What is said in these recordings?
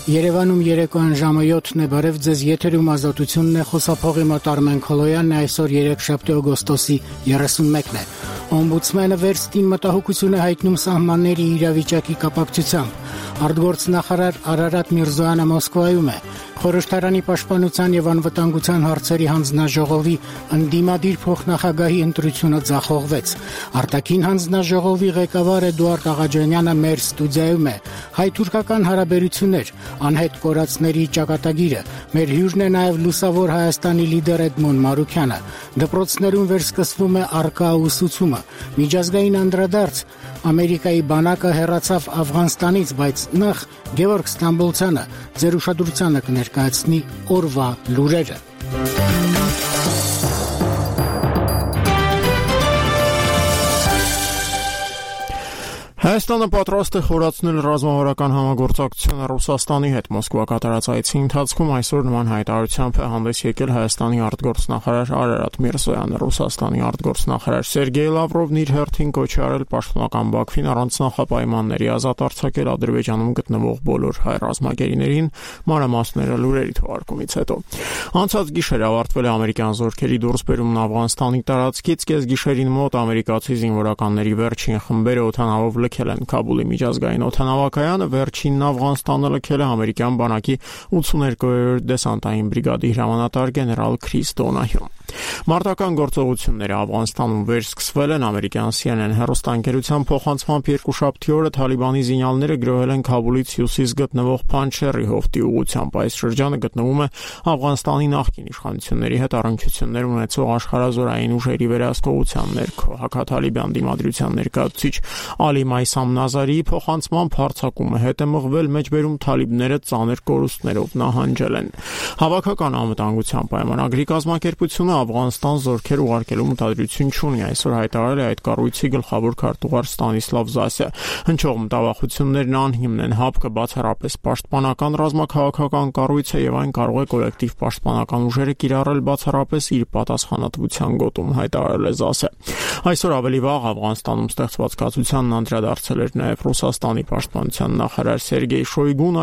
Երևանում երեկոյան ժամը 7-ն է, բարև ձեզ, եթերում ազատությունն է, խոսափողի մոտ Արմեն Քոլոյանն է, այսօր 3 օգոստոսի 31-ն է։ Օմբուդսմենը վերստին մտահոգություն է հայտնում սահմանների իրավիճակի կապակցությամբ։ Արտգործնախարար Արարատ Միրզոյանը Մոսկվայում է։ Խորհրդարանի պաշտպանության եւ անվտանգության հարցերի հանձնաժողովի ընդդիմադիր փոխնախագահի ընտրությունը ձախողվեց։ Արտաքին հանձնաժողովի ղեկավար Էդուարդ Աղաջանյանը մեր ստուդիայում է։ Հայ-թուրքական հարաբերություններ, անհետ կորածների ճակատագիրը։ Մեր հյուրն է նաեւ Լուսավոր Հայաստանի լիդեր Էդմոն Մարուքյանը։ Դպրոցներում վերսկսվում է առկա ուսուցումը։ Միջազգային անդրադարձ Ամերիկայի բանակը հեռացավ Աֆղանստանից, բայց նախ Գևորգ Ստամբոլցյանը ձեր ուշադրությանը կներկայացնի օրվա լուրերը։ Հայաստանը պատրաստ է խորացնել ռազմավարական համագործակցությունը Ռուսաստանի հետ։ Մոսկվա կատարած այցի ընթացքում այսօր նման հայտարարությամբ է հանդես եկել Հայաստանի արտգործնախարար Արարատ Միրզոյանը։ Ռուսաստանի արտգործնախարար Սերգեյ Լավրովն իր հերթին կոչ է արել պաշտպանական Բաքվին առանց նախապայմանների ազատ արձակել Ադրբեջանում գտնվող բոլոր հայ ռազմագերիներին, մանրամասները լուրերի թողարկումից հետո։ Անցած գիշեր ավարտվել է ամերիկյան զորքերի դուրսբերումն Աֆղանստանի տարածքից, կեսգիշերին մոտ ամերիկացի զինվորականների վերջին խմբերը օդանավով լքել են Քաբուլի միջազգային օդանավակայանը, վերջինն Աֆղանստանը լքել է ամերիկյան բանակի 82-րդ դեսանտային բրիգադի հրամանատար գեներալ Քրիս Դոնահյուն։ Մարտական գործողությունները Աֆղանստանում վերսկսվել են։ Ամերիկյան CNN հեռուստաընկերության փոխանցմամբ երկուշաբթի օրը Թալիբանի զինյալները գրոհել են Քաբուլից հյուսիս գտնվող Փանչերի հովտի ուղղությամբ։ Այս շրջանը գտնվում է Աֆղանստանի նախկին իշխանությունների հետ առնչություններ ունեցող աշխարհազորային ուժերի վերահսկողության ներքո։ Հակաթալիբան դիմադրության ներկայացուցիչ Ալի Մայսամ Նազարիի փոխանցմամբ հարձակումը հետ է մղվել, մեջբերում թալիբները ծանր կորուստներով նահանջել են։ Հավաքական անվտանգության պայմանագրի կազմակերպությունը Աֆղանստան զորքեր ուղարկելու մտադրություն չունի, այսօր հայտարարել է այդ կառույցի գլխավոր քարտուղար Ստանիսլավ Զասը։ Հնչող մտավախություններն անհիմն են, ՀԱՊԿ-ը բացառապես պաշտպանական ռազմաքաղաքական կառույց է եւ այն կարող է կոլեկտիվ պաշտպանական ուժերը կիրառել բացառապես իր պատասխանատվության գոտում, հայտարարել է Զասը։ Այսօր ավելի վաղ Աֆղանստանում ստեղծված կացությանն անդրադարձել էր նաեւ Ռուսաստանի պաշտպանության նախարար Սերգեյ Շոյգուն,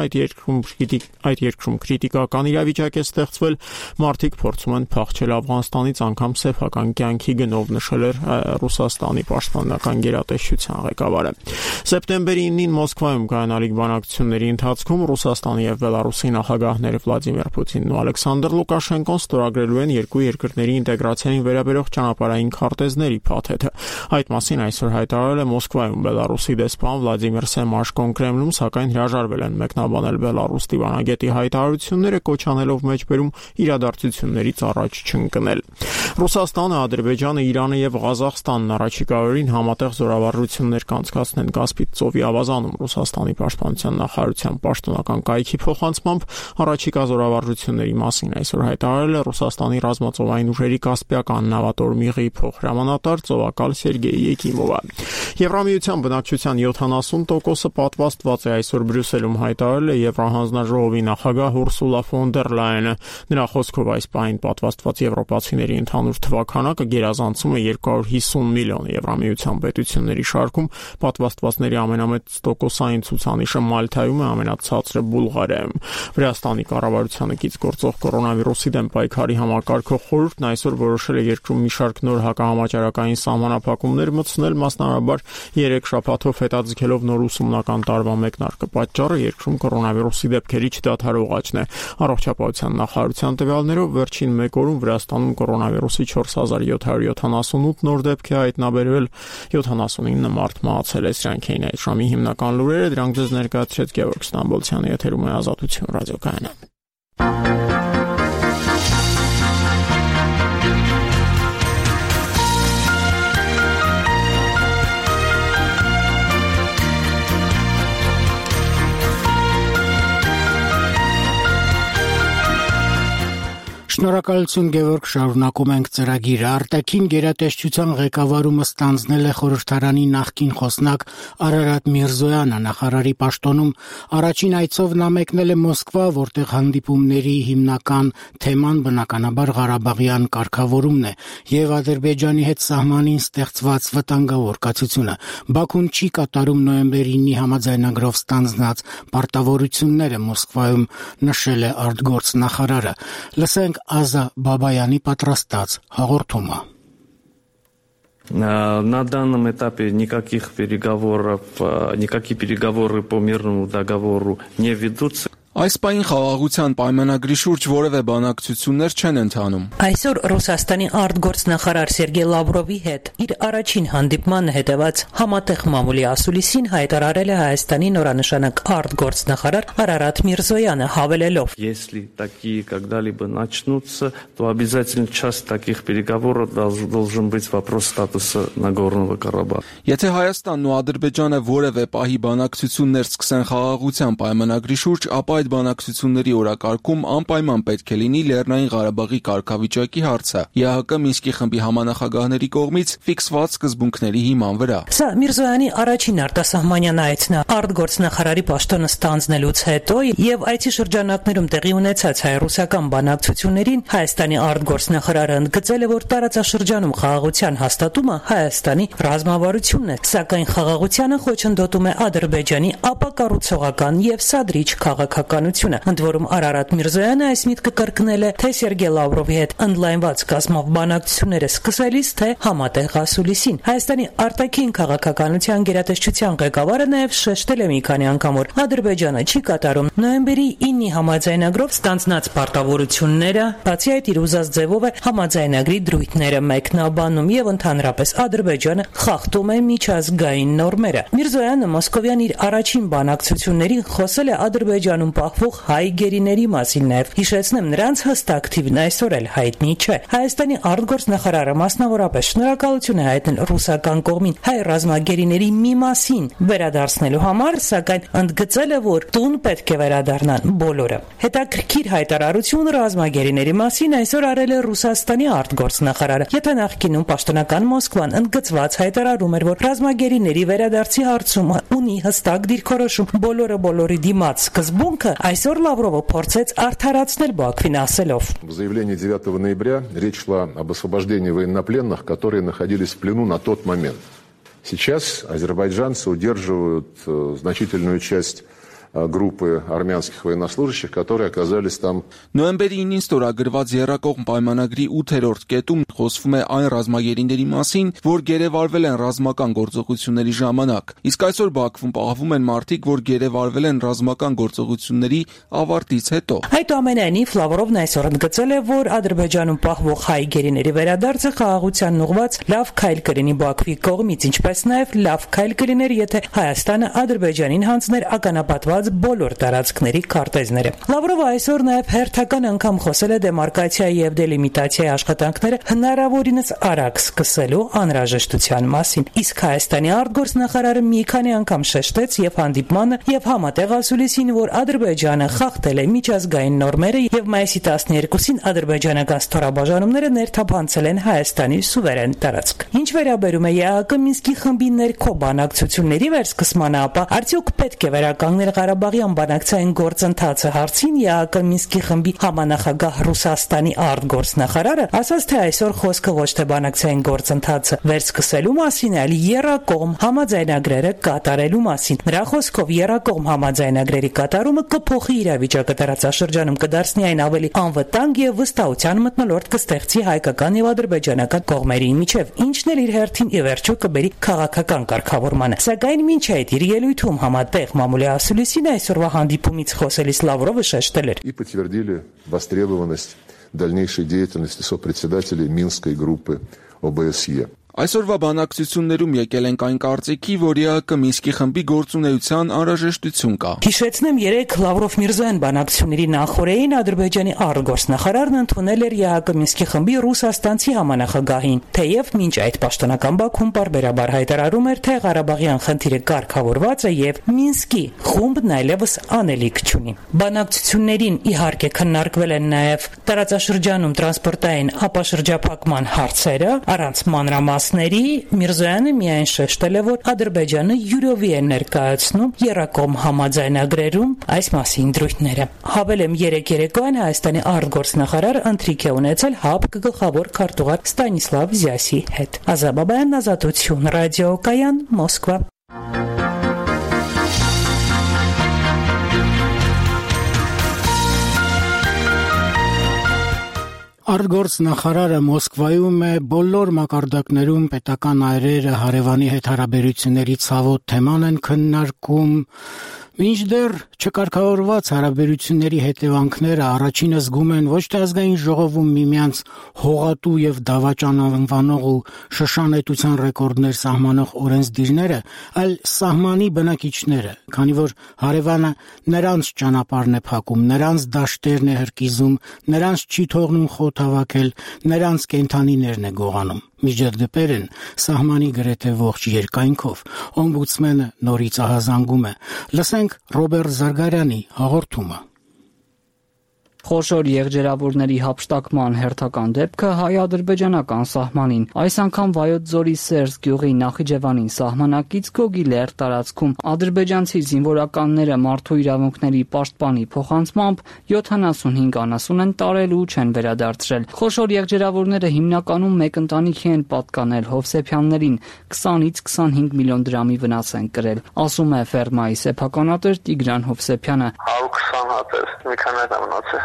այդ երկրում քրիտիկական իրավիճակ է ստեղծվել, մարդիկ փորձում են փախչել Աֆղանստանից անգամ սեփական կյանքի գնով, նշել էր Ռուսաստանի պաշտպանական գերատեսչության ղեկավարը։ Սեպտեմբերի 9-ին Մոսկվայում կայանալիք բանակցությունների ընթացքում Ռուսաստանի եւ Բելարուսի նախագահները Վլադիմիր Պուտինն ու Ալեքսանդր Լուկաշենկոն ստորագրելու են երկու երկրների ինտեգրացիային վերաբերող ճանապարհային քարտեզների փաթեթը։ Այդ մասին այսօր հայտարարել է Մոսկվայում Բելարուսի դեսպան Վլադիմիր Սեմաշկոն Կրեմլում, սակայն հրաժարվել են մեկնաբանել Բելարուս դիվանագետի հայտարարությունները, կոչ անելով մեջբերում իրադարձություններից առաջ չընկնել։ Ռուսաստանը, Ադրբեջանը, Իրանը եւ Ղազախստանն առաջիկա օրերին համատեղ զորավարժություններ կանցկացնեն Կասպից ծովի ավազանում։ Ռուսաստանի պաշտպանության նախարարության պաշտոնական կայքի փոխանցմամբ առաջիկա զորավարժությունների մասին այսօր հայտարարել է Ռուսաստանի ռազմածովային ուժերի Կասպիական նավատորմիղի փոխհրամանատար ծովակալ Սերգեյ Եկիմովը։ Եվրամիության բնակչության 70%-ը պատվաստված է, այսօր Բրյուսելում հայտարարել է Եվրահանձնաժողովի նախագահ Ուրսուլա ֆոն դեր Լայենը։ Նրա խոսքով այս պահին պատվաստված եվրոպացիների ընդհանուր թվաքանակը գերազանցում է 250 միլիոն։ Եվրամիության պետությունների շարքում պատվաստվածների ամենամեծ տոկոսային ցուցանիշը Մալթայում է, ամենացածրը Բուլղարիայում։ Վրաստանի կառավարությանը կից գործող կորոնավիրուսի դեմ պայքարի համակարգող խորհուրդն այսօր որոշել է երկրում մի շարք նոր հակահամաճարակային սահմանափակումներ մտցնել, մասնավորաբար 3 շաբաթով հետաձգելով նոր ուսումնական տարվա մեկնարկը։ Պատճառը երկրում կորոնավիրուսի դեպքերի չդադարող աճն է։ Առողջապահության նախարարության տվյալներով վերջին 1 օրում Վրաստանում կորոնավիրուսի 4778 նոր դեպք է հայտնաբերվել, 79 մարդ մահացել է։ Սրանք էին այդ ժամի հիմնական լուրերը, դրանք ձեզ ներկայացրեց Գևորգ Ստամբոլցյանը, եթերում է Ազատություն ռադիոկայանը։ Շնորհակալություն Գևորգ, շարունակում ենք ծրագիրը։ Արտաքին գերատեսչության ղեկավարումը ստանձնել է խորհրդարանի նախկին խոսնակ Արարատ Միրզոյանը։ Նախարարի պաշտոնում առաջին այցով նա մեկնել է Մոսկվա, որտեղ հանդիպումների հիմնական թեման բնականաբար Ղարաբաղյան կարգավորումն է եւ Ադրբեջանի հետ սահմանին ստեղծված վտանգավոր կացությունը։ Բաքուն չի կատարում նոյեմբեր 9-ի համաձայնագրով ստանձնած պարտավորությունները, Մոսկվայում նշել է արտգործնախարարը։ Լսենք Ազա Բաբայանի պատրաստած հաղորդումը։ На данном этапе никакие переговоры по мирному договору не ведутся. Այս պահին խաղաղության պայմանագրի շուրջ որևէ բանակցություններ չեն ընթանում։ Այսօր Ռուսաստանի արտգործնախարար Սերգեյ Լավրովի հետ իր առաջին հանդիպման հետևած համատեղ մամուլի ասուլիսին հայտարարել է Հայաստանի նորանշանակ արտգործնախարար Արարատ Միրզոյանը, հավելելով. Если такие когда-либо начнутся, то обязательно часть таких переговоров должен быть вопрос статуса Нагорного Карабаха. Եթե Հայաստանն ու Ադրբեջանը որևէ պահի բանակցություններ սկսեն խաղաղության պայմանագրի շուրջ, ապա այդ բանակցությունների օրակարգում անպայման պետք է լինի Լեռնային Ղարաբաղի կարգավիճակի հարցը ԵԱՀԿ Մինսկի խմբի համանախագահների կողմից ֆիքսված սկզբունքների հիման վրա։ Սա Միրզոյանի առաջին արտասահմանյան այցն է արտգործնախարարի պաշտոնը ստանձնելուց հետո եւ այցի շրջանակներում տեղի ունեցած հայ-ռուսական բանակցություններին Հայաստանի արտգործնախարարը ընդգծել է, որ տարածաշրջանում խաղաղության հաստատումը Հայաստանի ռազմավարությունն է, սակայն խաղաղությանը խոչընդոտում է Ադրբեջանի ապակառուցողական եւ սադրիչ քաղաքականությունը։ Ընդ որում Արարատ Միրզոյանը այս միտքը կրկնել է թե Սերգեյ Լավրովի հետ ընդլայնված կազմով բանակցությունները սկսելիս, թե համատեղ ասուլիսին։ Հայաստանի արտաքին քաղաքականության գերատեսչության ղեկավարը նաև շեշտել է մի քանի անգամ, որ Ադրբեջանը չի կատարում նոյեմբերի 9-ի համաձայնագրով ստանձնած պարտավորությունները, բացի այդ իր ուզած ձևով է համաձայնագրի դրույթները մեկնաբանում եւ ընդհանրապես Ադրբեջանը խախտում է միջազգային նորմերը։ Միրզոյանը Մոսկովյան իր առաջին բանակցություններին խոսել է Ադրբեջանում պահվող հայ գերիների մասին նաև հիշեցնեմ, նրանց հստակ թիվն այսօր էլ հայտնի չէ։ Հայաստանի արտգործնախարարը մասնավորապես շնորհակալություն է հայտնել ռուսական կողմին հայ ռազմագերիների մի մասին վերադարձնելու համար, սակայն ընդգծել է, որ տուն պետք է վերադառնան բոլորը։ Հետաքրքիր հայտարարություն ռազմագերիների մասին այսօր արել է Ռուսաստանի արտգործնախարարը։ Եթե նախկինում պաշտոնական Մոսկվան ընդգծված հայտարարում էր, որ ռազմագերիների վերադարձի հարցում ունի հստակ դիրքորոշում բոլորի դիմաց սկզբունքը, այսօր Լավրովը փորձեց արդարացնել Բաքվին ասելով. В заявлении 9 ноября речь шла об освобождении военнопленных, которые находились в плену на тот момент. Сейчас азербайджанцы удерживают значительную часть группы армянских военнослужащих, которые оказались там. Նոյեմբերի 9-ին ստորագրված Եռակողմ պայմանագրի 8-րդ կետում խոսվում է այն ռազմագերիների մասին, որ գերեվարվել են ռազմական գործողությունների ժամանակ։ Իսկ այսօր Բաքվում պահվում են մարդիկ, որ գերեվարվել են ռազմական գործողությունների ավարտից հետո։ Այդուամենայնիվ Լավրովն այսօր ընդգծել է, որ Ադրբեջանում պահվող հայ գերիների վերադարձը խաղաղությանն ուղղված լավ քայլ կլինի Բաքվի կողմից, ինչպես նաև լավ քայլ կլիներ, եթե Հայաստանը Ադրբեջանին հանձներ ականապատված բոլոր տարածքների քարտեզները։ Լավրովը այսօր նաև հերթական անգամ խոսել է դեմարկացիայի եւ դելիմիտացիայի աշխատանքները հնարավորինս արագ սկսելու անհրաժեշտության մասին։ Իսկ Հայաստանի արտգործնախարարը մի քանի անգամ շեշտեց եւ հանդիպմանը եւ համատեղ ասուլիսին, որ Ադրբեջանը խախտել է միջազգային նորմերը եւ մայիսի 12-ին ադրբեջանական ստորաբաժանումները ներթափանցել են Հայաստանի սուվերեն տարածք։ Ինչ վերաբերում է ԵԱՀԿ Մինսկի խմբի ներքո բանակցությունների վերսկսմանը, ապա արդյոք պետք է վերականգնել Ղարաբաղյան բանակցային գործընթացը հարցին ԵԱՀԿ Մինսկի խմբի համանախագահ Ռուսաստանի արտգործնախարարը ասաց, թե այսօր խոսքը ոչ թե բանակցային գործընթացը վերսկսելու մասին, այլ եռակողմ համաձայնագրերը կատարելու մասին։ Նրա խոսքով եռակողմ համաձայնագրերի կատարումը կփոխի իրավիճակը տարածաշրջանում, կդարձնի այն ավելի անվտանգ եւ վստահության մթնոլորտ կստեղծի հայկական եւ ադրբեջանական կողմերի միջև, ինչն էլ իր հերթին ի վերջո կբերի քաղաքական կարգավորմանը։ Սակայն մինչ այդ իր ելույթում համատեղ մամուլի ասուլիսին այսօրվա հանդիպումից խոսելիս Լավրովը շեշտել էր. И подтвердили востребованность дальнейшей деятельности сопредседателей Минской группы ОБСЕ. Այսօրվա բանակցություններում եկել ենք այն կարծիքի, որ ԵԱՀԿ Մինսկի խմբի գործունեության անհրաժեշտություն կա։ Հիշեցնեմ, 3 Լավրով Միրզոյան բանակցությունների նախօրեին Ադրբեջանի արտգործնախարարն ընդունել էր ԵԱՀԿ Մինսկի խմբի ռուսաստանցի համանախագահին, թեև մինչ այդ պաշտոնական Բաքուն պարբերաբար հայտարարում էր, թե Ղարաբաղյան խնդիրը կարգավորված է եւ Մինսկի խումբն այլևս անելիք չունի։ Բանակցություններին իհարկե քննարկվել են նաեւ տարածաշրջանում տրանսպորտային ապաշրջափակման հարցերը, առանց մանրամասների Միրզոյանը միայն շեշտել է, որ Ադրբեջանը յուրովի է ներկայացնում եռակողմ համաձայնագրերում այս մասին դրույթները։ Հավելեմ, երեկ երեկոյան Հայաստանի արտգործնախարար ընթրիք է ունեցել ՀԱՊԿ գլխավոր քարտուղար Ստանիսլավ Զյասի հետ։ Ազաբաբայան, Ազատություն, ռադիոկայան, Մոսկվա։ Արտգործնախարարը Մոսկվայում է բոլոր մակարդակներում պետական այրերը հարևանի հետ հարաբերությունների ցավոտ թեման են քննարկում, մինչդեռ չկարգավորված հարաբերությունների հետևանքները առաջինը զգում են ոչ թե ազգային ժողովում միմյանց հողատու եւ դավաճան անվանող ու շշանետության ռեկորդներ սահմանող օրենսդիրները, այլ սահմանի բնակիչները, քանի որ հարևանը նրանց ճանապարհն է փակում, նրանց դաշտերն է հրկիզում, նրանց չի թողնում խոտ հավաքել, նրանց կենդանիներն է գողանում։ Միջադեպեր են սահմանի գրեթե ողջ երկայնքով։ Օմբուդսմենը նորից ահազանգում է։ Լսենք Ռոբերտ Զարգարյանի հաղորդումը։ Խոշոր եղջերավորների հափշտակման հերթական դեպքը հայ-ադրբեջանական սահմանին։ Այս անգամ Վայոց ձորի Սերժ գյուղի Նախիջևանին սահմանակից Գոգիլեր տարածքում ադրբեջանցի զինվորականները մարդու իրավունքների պաշտպանի փոխանցմամբ 75 անասուն են տարել ու չեն վերադարձրել։ Խոշոր եղջերավորները հիմնականում մեկ ընտանիքի են պատկանել Հովսեփյաններին, 20-ից 25 միլիոն դրամի վնաս են կրել, ասում է ֆերմայի սեփականատեր Տիգրան Հովսեփյանը։ 120 հատ մի քանի մնացել։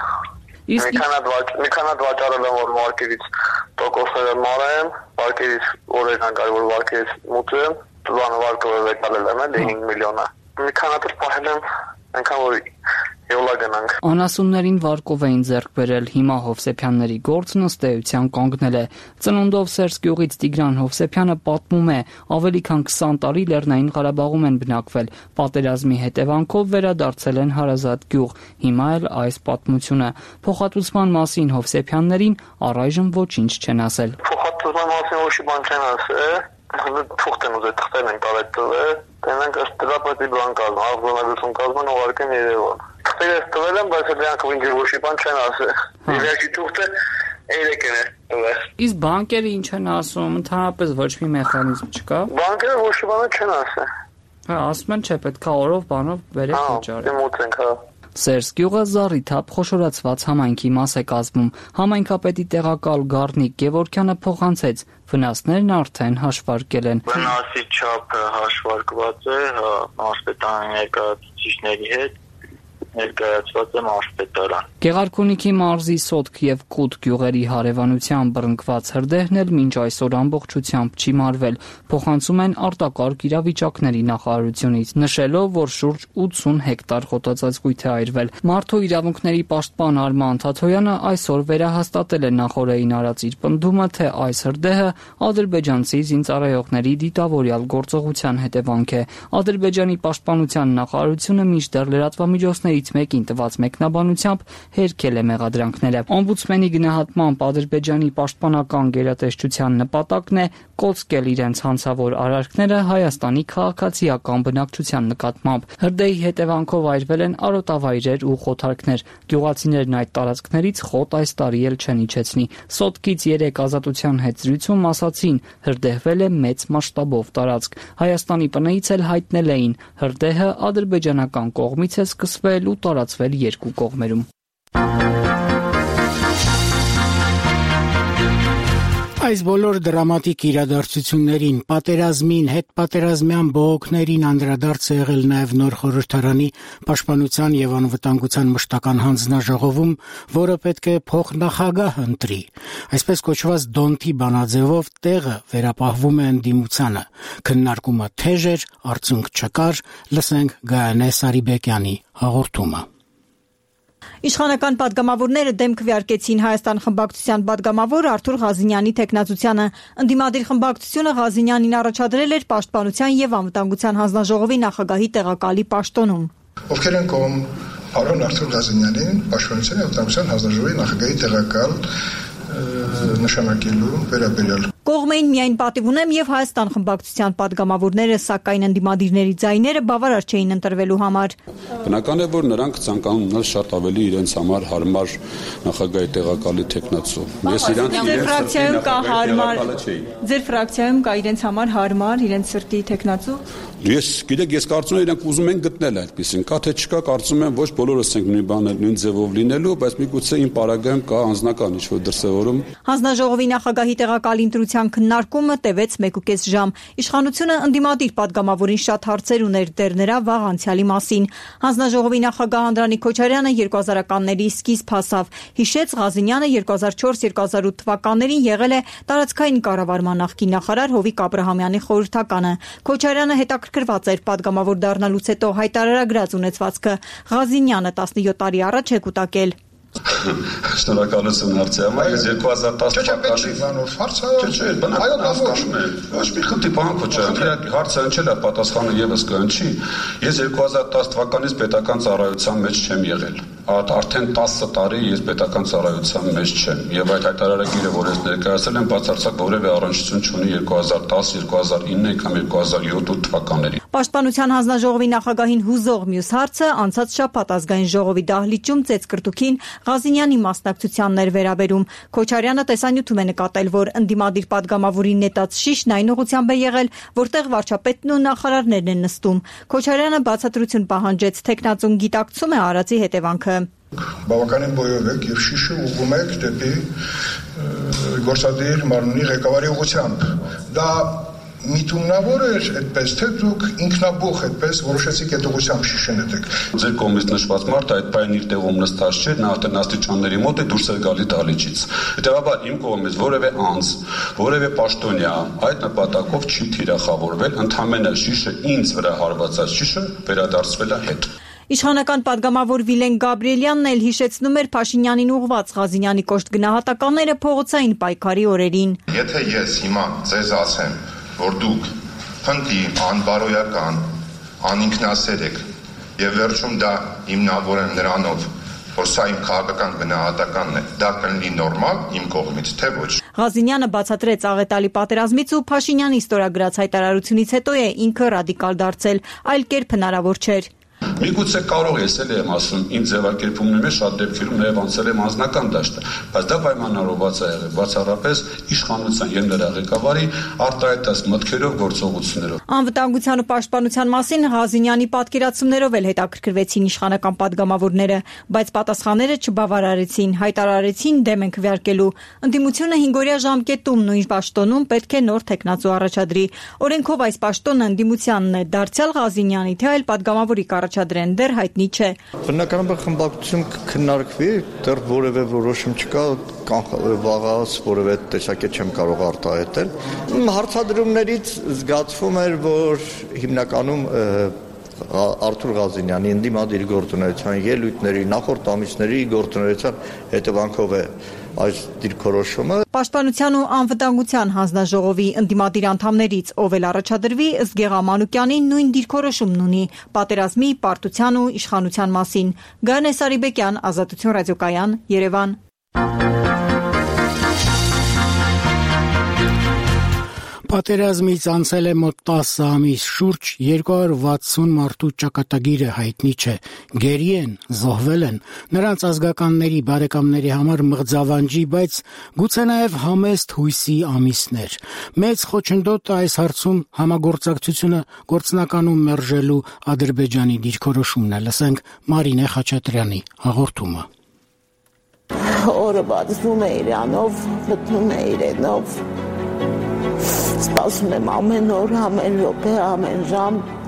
Մի քանի վաճառել եմ, որ վարկերից տոկոսները մարեմ, վարկերից օրինակ գալ, որ վարկերից մուծեմ, բանը վարկը վեկալել եմ, 5 միլիոնը։ Մի քանի պահել եմ, այնքան որ յոլա գնանք։ Անասուններին վարկով էին ձեռք բերել, հիմա Հովսեփյանների գործն ըստ էության կանգնել է։ Ծնունդով Սերժ գյուղից Տիգրան Հովսեփյանը պատմում է, ավելի քան 20 տարի Լեռնային Ղարաբաղում են բնակվել, պատերազմի հետևանքով վերադարձել են հարազատ գյուղ, հիմա էլ այս պատմությունը։ Փոխհատուցման մասին Հովսեփյաններին առայժմ ոչինչ չեն ասել։ Փոխհատուցման մասին ոչինչ բան չեն ասել։ Թուղթ են ուզել, թղթեր են տարել տվել, դրանք ըստ դրա պետք է բան կազմեն, աղբոնագրություն կազմեն ուղարկեն Երևան։ Թղթերը տվել են, բայց դրանք ինձ ոչինչ բան չեն ասել։ Իրակի թուղթը երեքն է տվել։ Իսկ բանկերը ինչ են ասում, ընդհանրապես ոչ մի մեխանիզմ չկա։ Բանկերը ոչ մի բան չեն ասել։ Հա, ասում են չէ, պետք է օրով բանով վերեք վճարել։ Հա, մոտ ենք, հա։ Սերժ գյուղը զառիթափ խոշորացված համայնքի մաս է կազմում։ Համայնքապետի տեղակալ Գառնիկ Գևորգյանը փոխանցեց, վնասներն արդեն հաշվարկել են։ Վնասի չափը հաշվարկված է, հա, մարզպետարանի ներկայացուցիչների հետ ներկայացված է մարզպետարան։ Գեղարքունիքի մարզի Սոտք եւ Կուտ գյուղերի հարևանության բռնկված հրդեհն էլ մինչ այսօր ամբողջությամբ չի մարվել, փոխանցում են արտակարգ իրավիճակների նախարարությունից, նշելով, որ շուրջ 80 հեկտար խոտածածկույթ է այրվել։ Մարդու իրավունքների պաշտպան Արման Թաթոյանը այսօր վերահաստատել է նախորդին արած իր պնդումը, թե այս հրդեհը ադրբեջանցի զինծառայողների դիտավորյալ գործողության հետևանք է։ Ադրբեջանի պաշտպանության նախարարությունը մինչդեռ լրատվամիջոցների մեկին տված մեկնաբանությամբ հերքել է մեղադրանքները։ Օմբուդսմենի գնահատմամբ Ադրբեջանի պաշտպանական գերատեսչության նպատակն է կոծկել իրենց հանցավոր արարքները Հայաստանի քաղաքացիական բնակչության նկատմամբ։ Հրդեհի հետևանքով այրվել են արոտավայրեր ու խոթարքներ։ Գյուղացիներն այդ տարածքներից խոտ այս տարի էլ չեն իջեցնի։ Սոտկից 3 ազատության հետ զրույցում ասացին, հրդեհվել է մեծ մասշտաբով տարածք։ Հայաստանի ՊՆ-ից էլ հայտնել էին, հրդեհը ադրբեջանական կողմից է սկսվել ու տարածվել երկու կողմերում։ Այս բոլոր դրամատիկ իրադարձություններին, պատերազմին, հետպատերազմյան բողոքներին անդրադարձ է եղել նաև նոր խորհրդարանի պաշտպանության եւ անվտանգության մշտական հանձնաժողովում, որը պետք է փոխնախագահ ընտրի։ Այսպես կոչված Դոնթի բանաձևով տեղը վերապահվում է ընդդիմությանը։ Քննարկումը թեժ էր, արդյունք չկար, լսենք Գայանե Սարիբեկյանի հաղորդումը։ Իշխանական падգամավորները դեմ քվեարկեցին Հայաստան խմբակցության падգամավոր Արթուր Ղազինյանի թեկնածությանը։ Ընդդիմադիր խմբակցությունը Ղազինյանին առաջադրել էր Պաշտպանության եւ անվտանգության հանձնաժողովի նախագահի տեղակալի պաշտոնում։ Ովքեր են կողմ պարոն Արթուր Ղազինյանին Պաշտպանության եւ անվտանգության հանձնաժողովի նախագահի տեղակալ նշանակելու վերաբերյալ Կողմ էին միայն պատիվ ունեմ եւ Հայաստան խմբակցության падգամավորները, սակայն ընդդիմադիրների ձայները բավարար չէին ընտրվելու համար։ Բնական է, որ նրանք ցանկանում են շատ ավելի իրենց համար հարմար նախագահի տեղակալի թեկնածու։ Ես Ձեր ֆրակցիայում կա հարմար։ Ձեր ֆրակցիայում կա իրենց համար հարմար, իրենց սրտի թեկնածու։ Ես կարծում եմ իրենք ուզում են գտնել այդպեսին, կա թե չկա, կարծում եմ ոչ բոլորս ենք նույն բանը նույն ձևով լինելու, բայց միգուցե իմ պարագայում կա անձնական ինչ-որ դրսևորում։ Հանձնաժողովի նախագահի տեղակալի ընտրության քննարկումը տևեց 1.5 ժամ։ Իշխանությունը ընդդիմադիր падգամավորին շատ հարցեր ուներ դեռ նրա վաղ անցյալի մասին։ Հանձնաժողովի նախագահ Անդրանիկ Քոչարյանը 2000-ականների սկիզբ հասավ, հիշեց Ղազինյանը 2004-2008 թվականներին եղել է տարածքային կառավարման նախկին նախարար Հովիկ Աբրահամյանի խորհրդականը։ Քոչարյանը հետաքրքրված էր падգամավոր դառնալուց հետո հայտարարագրած ունեցվածքը։ Ղազինյանը 17 տարի առաջ է կուտակել։ Շնորհակալություն հարցի համար։ Ես 2010 թվականից պետական ծառայության մեջ չեմ եղել։ Արդեն 10 տարի ես պետական ծառայության մեջ չեմ եւ այդ հայտարարագիրը, որ ես ներկայացրել եմ, բացարձակ որևէ առնչություն չունի 2010, 2009 կամ 2007 թվականներին։ Պաշտպանության հանձնաժողովի նախագահին հուզող մյուս հարցը անցած շաբաթ ազգային ժողովի դահլիճում ծեծկրտուքին Ղազինյանի մասնակցությանն էր վերաբերում։ Քոչարյանը տեսանյութում է նկատել, որ ընդդիմադիր падգամավորի նետած շիշն այն ուղղությամբ է եղել, որտեղ վարչապետն ու նախարարներն են նստում։ Քոչարյանը բացատրություն պահանջեց, թեկնածուն գիտակցում է արածի հետևանքը։ Բավականին բոյով եք եւ շիշը ուղղում եք դեպի գործադիր մարմնի ղեկավարի ուղղությամբ։ Դա միտումնավոր էր այդպես, թե դուք ինքնաբուխ այդպես որոշեցիք այդ ուղղությամբ շիշեն ետեք։ Ձեր կողմից նշված մարդը այդ պայն իր տեղում նստած չէ, նա արդեն աստիճանների մոտ է դուրս է գալի դահլիճից։ Հետևաբար իմ կողմից որևէ անձ, որևէ պաշտոնյա այդ նպատակով չի թիրախավորվել, ընդհանրապես շիշը ինձ վրա հարվածած շիշը վերադարձվել է հետ։ Իշխանական падգամավոր Վիլեն Գաբրիելյանն էլ հիշեցնում էր Փաշինյանին ուղղված Ղազինյանի կոշտ գնահատականները փողոցային պայքարի օրերին։ Եթե ես հիմա ձեզ ասեմ, որ դուք փնտի անբարոյական, անինքնասեր եք եւ վերջում դա հիմնավորեն նրանով, որ սա իմ քաղաքական գնահատականն է, դա կլինի նորմալ իմ կողմից, թե ոչ։ Ղազինյանը բացատրեց աղետալի պատերազմից ու Փաշինյանի ստորագրած հայտարարությունից հետո է ինքը ռադիկալ դարձել, այլ կերպ հնարավոր չէր։ Միգուցե կարող ես էլ եմ ասում, ինձ ձևակերպումների մեջ շատ դեպքերում նաև անցել եմ անձնական դաշտը, բայց դա պայմանավորված է եղել բացառապես իշխանության եւ նրա ղեկավարի արտահայտած մտքերով, գործողություններով։ Անվտանգության ու պաշտպանության մասին Ղազինյանի պատկերացումներով էլ հետաքրքրվեցին իշխանական падգամավորները, բայց պատասխանները չբավարարեցին, հայտարարեցին դեմ են քվեարկելու։ Ընդդիմությունը 5-օրյա ժամկետում նույն պաշտոնում պետք է նոր թեկնածու առաջադրի։ Օրենքով այս պաշտոնը ընդդիմությանն է, դարձյալ Ղազինյանի, թե այլ падգամավորի առաջադրեն դեռ հայտնի չէ։ Բնականաբար խմբակցություն քննարկվի, դեռ որևէ որոշում չկա, վաղուց որևէ տեսակետ չեմ կարող արտահայտել։ Հարցադրումներից զգացվում էր, որ հիմնականում Արթուր Ղազինյանի ընդդիմադիր գործունեության ելույթների նախորդ ամիսների գործունեության հետևանքով է այս դիրքորոշումը։ Պաշտպանության ու անվտանգության հանձնաժողովի ընդդիմադիր անդամներից ով էլ առաջադրվի, ըստ Գեղամանուկյանի նույն դիրքորոշումն ունի պատերազմի, պարտության ու իշխանության մասին։ Գայանե Սարիբեկյան, Ազատություն ռադիոկայան, Երևան։ Պատերազմից անցել է մոտ 10 ամիս, շուրջ 260 մարդու ճակատագիրը հայտնի չէ, գերի են, զոհվել են, նրանց ազգականների, բարեկամների համար մղձավանջի, բայց գուցե նաև համեստ հույսի ամիսներ։ Մեծ խոչընդոտը այս հարցում համագործակցությունը գործնականում մերժելու Ադրբեջանի դիրքորոշումն է, լսենք Մարինե Խաչատրյանի հաղորդումը։ Օրը բացվում է իրանով, մտնում է իրենով։ Սպասում եմ ամեն օր, ամեն րոպե, ամեն ժամ։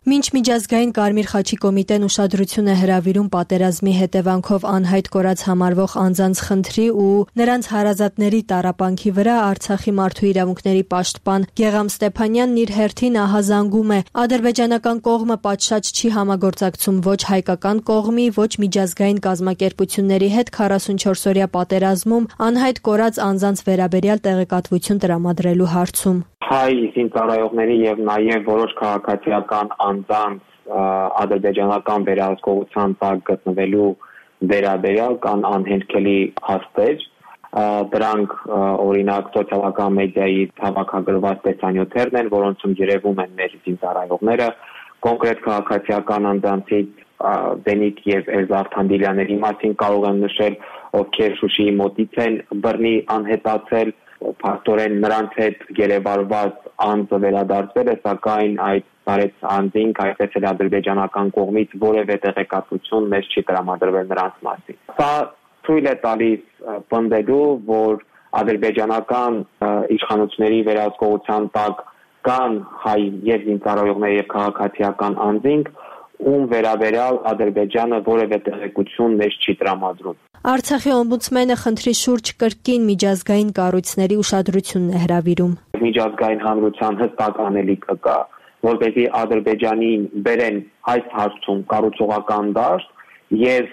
Մինչ միջազգային Կարմիր խաչի կոմիտեն ուշադրություն է հրավիրում պատերազմի հետևանքով անհայտ կորած համարվող անձանց խնդրի ու նրանց հարազատների տառապանքի վրա, Արցախի մարդու իրավունքների պաշտպան Գեղամ Ստեփանյանն իր հերթին ահազանգում է. ադրբեջանական կողմը պատշաճ չի համագործակցում ոչ հայկական կողմի, ոչ միջազգային կազմակերպությունների հետ 44-օրյա պատերազմում անհայտ կորած անձանց վերաբերյալ տեղեկատվություն տրամադրելու հարցում։ Հայ զինծառայողների եւ նաեւ որոշ քաղաքացիական անձանց ադրբեջանական վերահսկողության տակ գտնվելու վերաբերյալ կան անհերքելի փաստեր, դրանք օրինակ սոցիալական մեդիայի հավաքագրված տեսանյութերն են, որոնցում երևում են մեր զինծառայողները, կոնկրետ քաղաքացիական անձանցից Դենիկ եւ Էրզար Թանդիլյանների մասին կարող եմ նշել, ովքեր Շուշիի մոտից են բռնի անհետացել, փաստորեն նրանց հետ գերեվարված անձը վերադարձել է, սակայն այդ բարեց անձին հայտնվել ադրբեջանական կողմից որևէ տեղեկատվություն մեզ չի տրամադրվել նրանց մասին։ Սա թույլ է տալիս պնդելու, որ ադրբեջանական իշխանությունների վերահսկողության տակ կան հայ եւ զինծառայողներ եւ քաղաքացիական անձինք, ում վերաբերյալ Ադրբեջանը որևէ տեղեկություն մեզ չի տրամադրում։ Արցախի օմբուդսմենը խնդրի շուրջ կրկին միջազգային կառույցների ուշադրությունն է հրավիրում։ Միջազգային հանրության հստակ անելիքը կա, որպեսզի Ադրբեջանին բերեն այս հարցում կառուցողական դաշտ եւ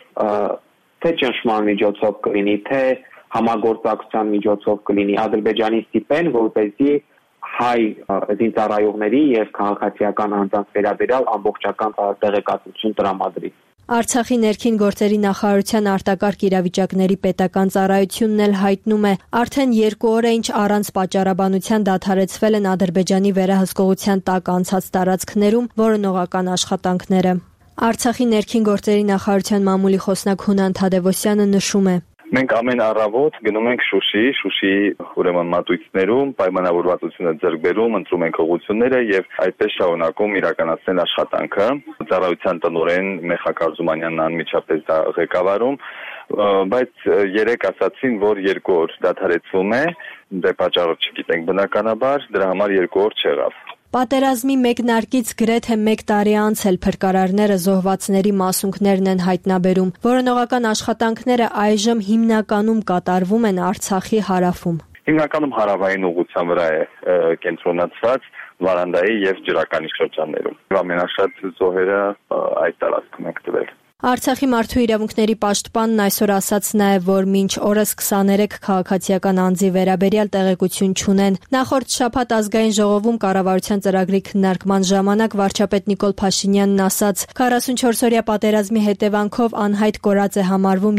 թե ճնշման միջոցով կլինի, թե համագործակցության միջոցով կլինի, Ադրբեջանի ստիպեն, որպեսզի հայ զինծառայողների եւ քաղաքացիական անձանց վերաբերյալ ամբողջական տեղեկատվություն տրամադրի։ Արցախի ներքին գործերի նախարարության արտակարգ իրավիճակների պետական ծառայությունն էլ հայտնում է, արդեն 2 օր է ինչ առանց պատճառաբանության դադարեցվել են Ադրբեջանի վերահսկողության տակ անցած տարածքներում որոնողական աշխատանքները։ Արցախի ներքին գործերի նախարարության մամուլի խոսնակ Հունան Թադևոսյանը նշում է. Մենք ամեն առավոտ գնում ենք Շուշիի ուրեմն մատույցներում, պայմանավորվածությունը ձեռք բերում, ընտրում ենք ուղղությունները եւ այդպես շարունակում իրականացնել աշխատանքը։ Ծառայության տնօրեն Մեխակ Արզումանյանն անմիջապես դա ղեկավարում, բայց երեք ասացին, որ 2 օր դադարեցվում է, դե պատճառը չգիտենք բնականաբար, դրա համար 2 օր չեղավ։ Պատերազմի մեկնարկից գրեթե 1 տարի անց էլ փրկարարները զոհվածների մասունքներն են հայտնաբերում։ Որոնողական աշխատանքները այժմ հիմնականում կատարվում են Արցախի հարավում։ Հիմնականում հարավային ուղղության վրա է կենտրոնացված Վարանդայի եւ Ջրականի շրջաններում։ Ամենաշատ զոհերը այդ տարածքում են գտվել։ Արցախի մարդու իրավունքների պաշտպանն այսօր ասաց նաև, որ մինչ օրս 23 քաղաքացիական անձի վերաբերյալ տեղեկություն չունեն։ Նախորդ շաբաթ ազգային ժողովում կառավարության ծրագրի քննարկման ժամանակ վարչապետ Նիկոլ Փաշինյանն ասաց. 44-օրյա պատերազմի հետևանքով անհայտ կորած է համարվում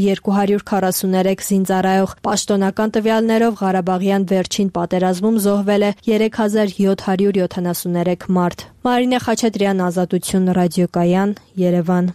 243 զինծառայող։ Պաշտոնական տվյալներով Ղարաբաղյան վերջին պատերազմում զոհվել է 3773 մարդ։ Մարինե Խաչատրյան, Ազատություն ռադիոկայան, Երևան։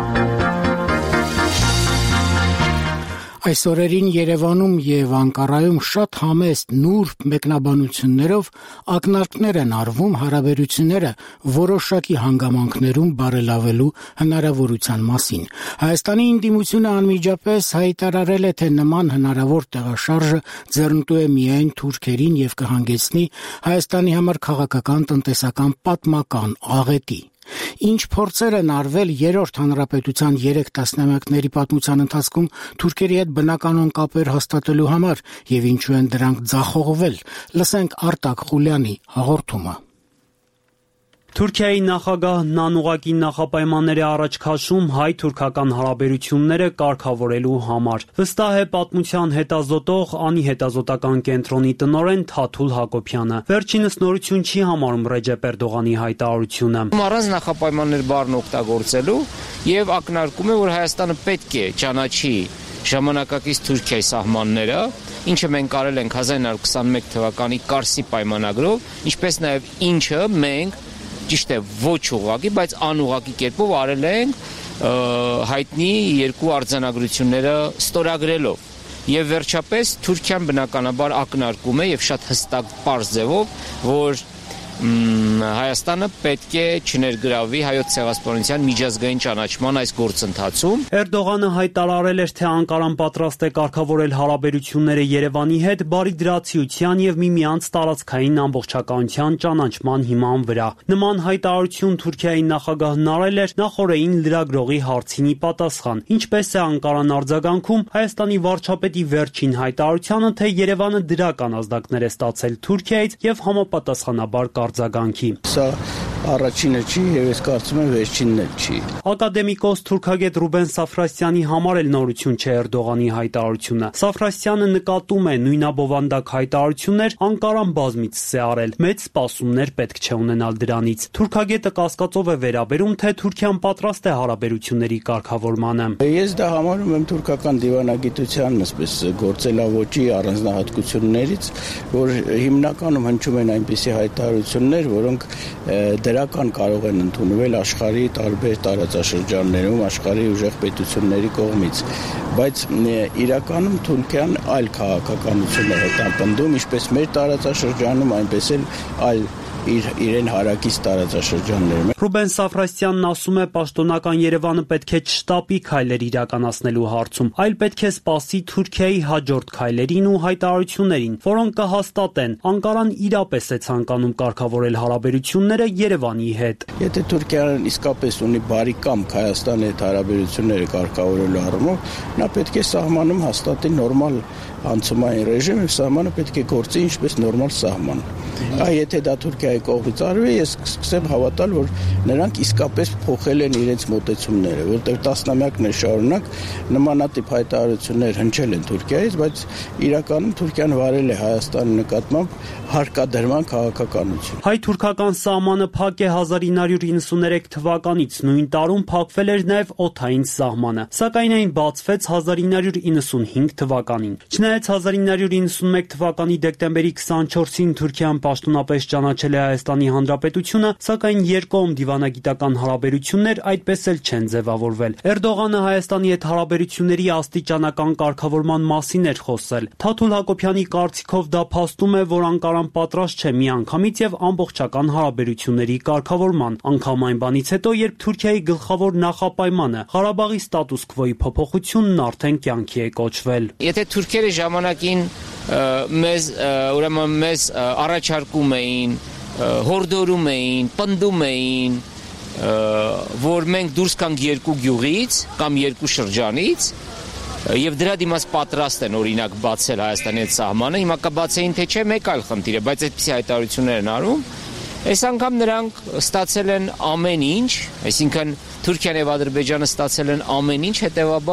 Այս օրերին Երևանում եւ Անկարայում շատ համեստ նուրբ մեկնաբանություններով ակնարկներ են արվում հարաբերությունները որոշակի հանգամանքներում բարելավելու հնարավորության մասին։ Հայաստանի ինդիմությունը անմիջապես հայտարարել է, թե նման հնարավոր տեղաշարժը ձեռնտու է միայն թուրքերին եւ կհանգեցնի Հայաստանի համար քաղաքական, տնտեսական, պատմական աղետի։ Ինչ փորձեր են արվել երրորդ հանրապետության 3 տասնամյակների պատմության ընթացքում թուրքերի հետ բնականon կապեր հաստատելու համար եւ ինչու են դրանք ձախողվել։ Լսենք Արտակ Խուլյանի հաղորդումը։ Թուրքիայի նախագահն անուղղակի նախապայմաններ է առաջ քաշում հայ-թուրքական հարաբերությունները կարգավորելու համար։ Վստահ է պատմության հետազոտող Անի հետազոտական կենտրոնի տնօրեն Թաթուլ Հակոբյանը։ Վերջինս նորություն չի համարում Ռեջեփ Էրդողանի հայտարարությունը։ Առանց նախապայմաններ բառն օգտագործելու եւ ակնարկում է, որ Հայաստանը պետք է ճանաչի ժամանակակից Թուրքիայի սահմանները, ինչը մենք արել ենք 1921 թվականի Կարսի պայմանագրով, ինչպես նաեւ ինչը մենք ճիշտ է ոչ ուղղակի, բայց անուղղակի կերպով արել ենք հայտնի 2 արձանագրությունները ստորագրելով։ Եվ վերջապես Թուրքիան բնականաբար ակնարկում է եւ շատ հստակ պարզ ձևով, որ Հայաստանը պետք է չներգրավվի հայոց ցեղասպանության միջազգային ճանաչման այս գործընթացում։ Էրդողանը հայտարարել էր, թե Անկարան պատրաստ է կարգավորել հարաբերությունները Երևանի հետ բարիդրացիության եւ միմյանց տարածքային ամբողջականության ճանաչման հիման վրա։ Նման հայտարարություն Թուրքիայի նախագահն արել էր նախօրեին լրագրողի հարցինի պատասխան։ Ինչպես է Անկարան արձագանքում Հայաստանի վարչապետի վերջին հայտարարությանը, թե Երևանը դրական ազդակներ է ստացել Թուրքիայից եւ համապատասխանաբար կարձագանքի։ Սա առաջինը չի եւ ես կարծում եմ վերջինն էլ չի։ Ակադեմիկոս թուրքագետ Ռուբեն Սաֆրասյանի համար էլ նորություն չէ Էրդողանի հայտարարությունը։ Սաֆրասյանը նկատում է նույնաբովանդակ հայտարարություններ Անկարան բազմիցս է արել։ Մեծ սպասումներ պետք չէ ունենալ դրանից։ Թուրքագետը կասկածով է վերաբերում, թե Թուրքիան պատրաստ է հարաբերությունների կարգավորմանը։ Ես դա համարում եմ թուրքական դիվանագիտության այսպես գործելավոճի առանձնահատկություններից, որ հիմնականում հնչում են այնպիսի հայտարարություններ, որոնք դրական կարող են ընդունվել աշխարհի տարբեր տարածաշրջաններում, աշխարհի ուժեղ պետությունների կողմից, բայց իրականում Թուրքիան այլ քաղաքականություն է հետապնդում, ինչպես մեր տարածաշրջանում, այնպես էլ այլ իրեն հարակից տարածաշրջաններում։ Ռուբեն Սաֆրասյանն ասում է, պաշտոնական Երևանը պետք է չշտապի քայլեր իրականացնելու հարցում, այլ պետք է սպասի Թուրքիայի հաջորդ քայլերին ու հայտարարություններին, որոնք կհաստատեն Անկարան իրապես է ցանկանում կարգավորել հարաբերությունները Երևանի հետ։ Եթե Թուրքիան իսկապես ունի բարի կամք Հայաստանի հետ հարաբերությունները կարգավորելու առումով, նա պետք է սահմանում հաստատի նորմալ անցումային ռեժիմ եւ սահմանը պետք է գործի ինչպես նորմալ սահման։ Եթե դա Թուրքիայի կողմից արվի, ես կսկսեմ հավատալ, որ նրանք իսկապես փոխել են իրենց մոտեցումները, որտեղ տասնամյակներ շարունակ նմանատիպ հայտարարություններ հնչել են Թուրքիայից, բայց իրականում Թուրքիան վարել է Հայաստանի նկատմամբ հարկադրման քաղաքականություն։ Հայ-թուրքական սահմանը փակ է 1993 թվականից, նույն տարում փակվել էր նաև օդային սահմանը, սակայն այն բացվեց 1995 թվականին։ Չնայած 1991 թվականի դեկտեմբերի 24-ին Թուրքիան պաշտոնապես ճանաչել է Հայաստանի Հանրապետությունը, սակայն երկկողմ դիվանագիտական հարաբերություններ այդպես էլ չեն ձևավորվել։ Էրդողանը Հայաստանի հետ հարաբերությունների աստիճանական կարգավորման մասին էր խոսել։ Թաթուլ Հակոբյանի կարծիքով դա փաստում է, որ Անկարան պատրաստ չէ միանգամից եւ ամբողջական հարաբերությունների կարգավորման, անգամ այն բանից հետո, երբ Թուրքիայի գլխավոր նախապայմանը Ղարաբաղի ստատուս քվոյի փոփոխությունն արդեն կյանքի է կոչվել։ Եթե թուրքերը ժամանակին մեզ առաջարկում էին, հորդորում էին, պնդում էին, որ մենք դուրս գանք երկու գյուղից կամ երկու շրջանից եւ դրա դիմաց պատրաստ են օրինակ բացել Հայաստանի հետ սահմանը, հիմա կբացեին թե չէ մեկ այլ խնդիր է, բայց այդպիսի հայտարարություններ են արում։ Այս անգամ նրանք ստացել են ամեն ինչ, այսինքն Թուրքիան եւ Ադրբեջանը ստացել են ամեն ինչ,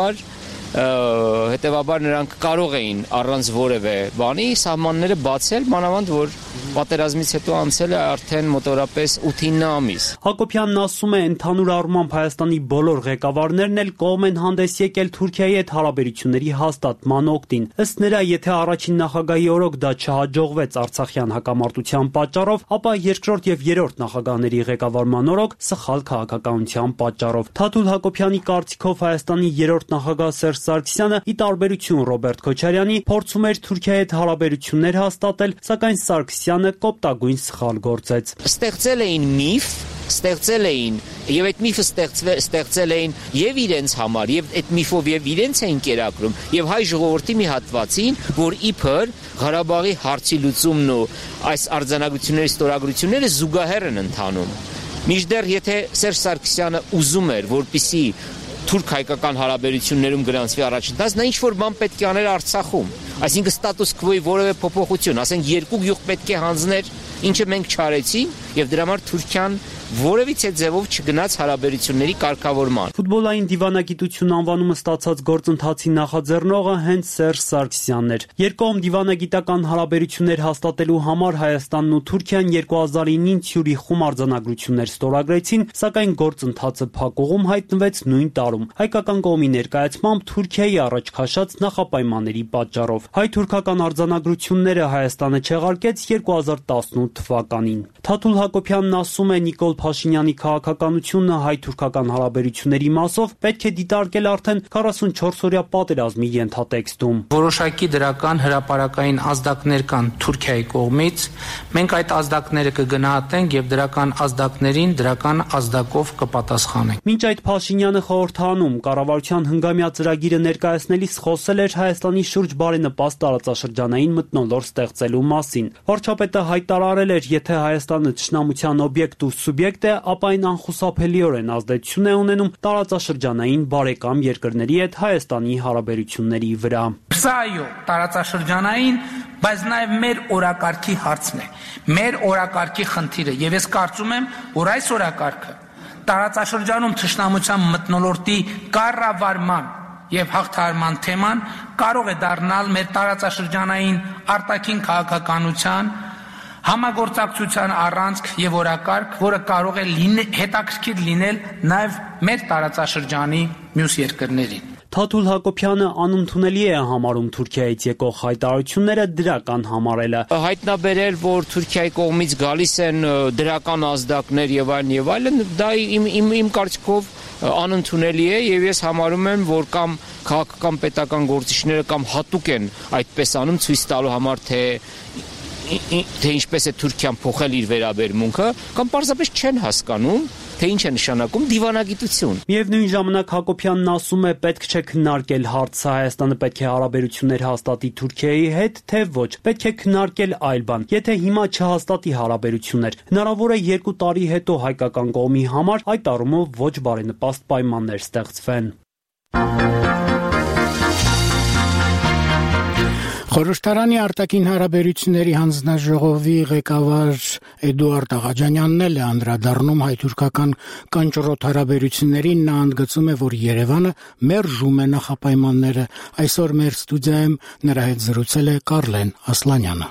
հետևաբար նրանք կարող էին առանց որևէ բանի սահմանները բացել, մանավանդ որ պատերազմից հետո անցել է արդեն մոտավորապես 8-9 ամիս։ Հակոբյանն ասում է, ընդհանուր առմամբ Հայաստանի բոլոր ղեկավարներն էլ կողմ են հանդես եկել Թուրքիայի հետ հարաբերությունների հաստատման օգտին։ Ըստ նրա, եթե առաջին նախագահի օրոք դա չհաջողվեց Արցախյան հակամարտության պատճառով, ապա երկրորդ եւ երրորդ նախագահների ղեկավարման օրոք սխալ քաղաքականության պատճառով։ Թաթուլ Հակոբյանի կարծիքով Հայաստանի երրորդ նախագահ Սերժ Սարգսյանը, ի տարբերություն Ռոբերտ Քոչարյանի, փորձում էր Թուրքիայի հետ հարաբերություններ հաստատել, սակայն Սարգսյանը կոպտագույն սխալ գործեց։ Ստեղծել էին միֆ, եւ այդ միֆը ստեղծել էին եւ իրենց համար, եւ այդ միֆով եւ իրենց էին կերակրում, եւ հայ ժողովրդի մի հատվածին, որ իբր Ղարաբաղի հարցի լուծումն ու այս արձանագրությունների ստորագրությունները զուգահեռ են ընթանում։ Մինչդեռ եթե Սերժ Սարգսյանը ուզում էր, որպիսի թուրք-հայկական հարաբերություններում գրանցվի առաջընթաց, նա ինչ-որ բան պետք է աներ Արցախում, այսինքն ստատուս քվոյի որևէ փոփոխություն, ասենք երկու գյուղ պետք է հանձներ, ինչը մենք չարեցինք, եւ դրա համար Թուրքիան որևիցե ձևով չգնաց հարաբերությունների կարգավորման։ Ֆուտբոլային դիվանագիտություն անվանումը ստացած գործընթացի նախաձեռնողը հենց Սերժ Սարգսյանն էր։ Երկկողմ դիվանագիտական հարաբերություններ հաստատելու համար Հայաստանն ու Թուրքիան 2009-ին Ցյուրիխում արձանագրություններ ստորագրեցին, սակայն գործընթացը փակուղում հայտնվեց նույն տարում։ Հայկական կողմի ներկայացմամբ Թուրքիայի առաջ քաշած նախապայմանների պատճառով։ Հայ-թուրքական արձանագրությունները Հայաստանը չեղարկեց 2018 թվականին։ Թաթուլ Հակոբյանն ասում է, Նիկոլ Փաշինյանի քաղաքականությունը հայ-թուրքական հարաբերությունների մասով պետք է դիտարկել արդեն 44-օրյա պատերազմի ենթատեքստում։ Որոշակի դրական հրապարակային ազդակներ կան Թուրքիայի կողմից, մենք այդ ազդակները կգնահատենք եւ դրական ազդակներին դրական ազդակով կպատասխանենք։ Մինչ այդ Փաշինյանը խորհրդանում կառավարության հնգամյա ծրագիրը ներկայացնելիս խոսել էր Հայաստանի շուրջ բարենպաստ տարածաշրջանային մթնոլորտ ստեղծելու մասին։ Վարչապետը հայտարարել էր, եթե Հայաստանը ճշնամության օբյեկտ ու սուբյեկտ է, ապա այն անխուսափելիորեն ազդեցություն է ունենում տարածաշրջանային բարեկամ երկրների հետ Հայաստանի հարաբերությունների վրա։ Սա այո, տարածաշրջանային, բայց նաև մեր օրակարգի հարցն է, մեր օրակարգի խնդիրը, եւ ես կարծում եմ, որ այս օրակարգը տարածաշրջանում ճշնամության մթնոլորտի կառավարման եւ հաղթահարման թեման կարող է դառնալ մեր տարածաշրջանային արտաքին քաղաքականության համագործակցության առանցք եւ օրակարգ, որը կարող է հետաքրքիր լինել նաեւ մեր տարածաշրջանի մյուս երկրներին։ Թաթուլ Հակոբյանը անընդունելի է համարում Թուրքիայից եկող հայտարարությունները դրական համարելը։ Հայտնաբերել, որ Թուրքիայի կողմից գալիս են դրական ազդակներ եւ այլն, դա իմ կարծիքով անընդունելի է եւ ես համարում եմ, որ կամ քաղաքական պետական գործիչները կամ հատուկ են այդպես անում ցույց տալու համար, թե ինչպես է Թուրքիան փոխել իր վերաբերմունքը, կամ պարզապես չեն հասկանում, թե ինչ է նշանակում դիվանագիտություն։ Միևնույն ժամանակ Հակոբյանն ասում է, պետք չէ քննարկել հարցը, Հայաստանը պետք է հարաբերություններ հաստատի Թուրքիայի հետ, թե ոչ, պետք է քննարկել այլ բան։ Եթե հիմա չհաստատի հարաբերություններ, հնարավոր է 2 տարի հետո հայկական կողմի համար այդ առումով ոչ բարենպաստ պայմաններ ստեղծվեն։ Խորհրդարանի արտաքին հարաբերությունների հանձնաժողովի ղեկավար Էդուարդ Աղաջանյանն էլ է անդրադառնում հայ-թուրքական կանճռոտ հարաբերություններին, նա ընդգծում է, որ Երևանը մերժում է նախապայմանները։ Այսօր մեր ստուդիայում նրա հետ զրուցել է Կարլեն Ասլանյանը։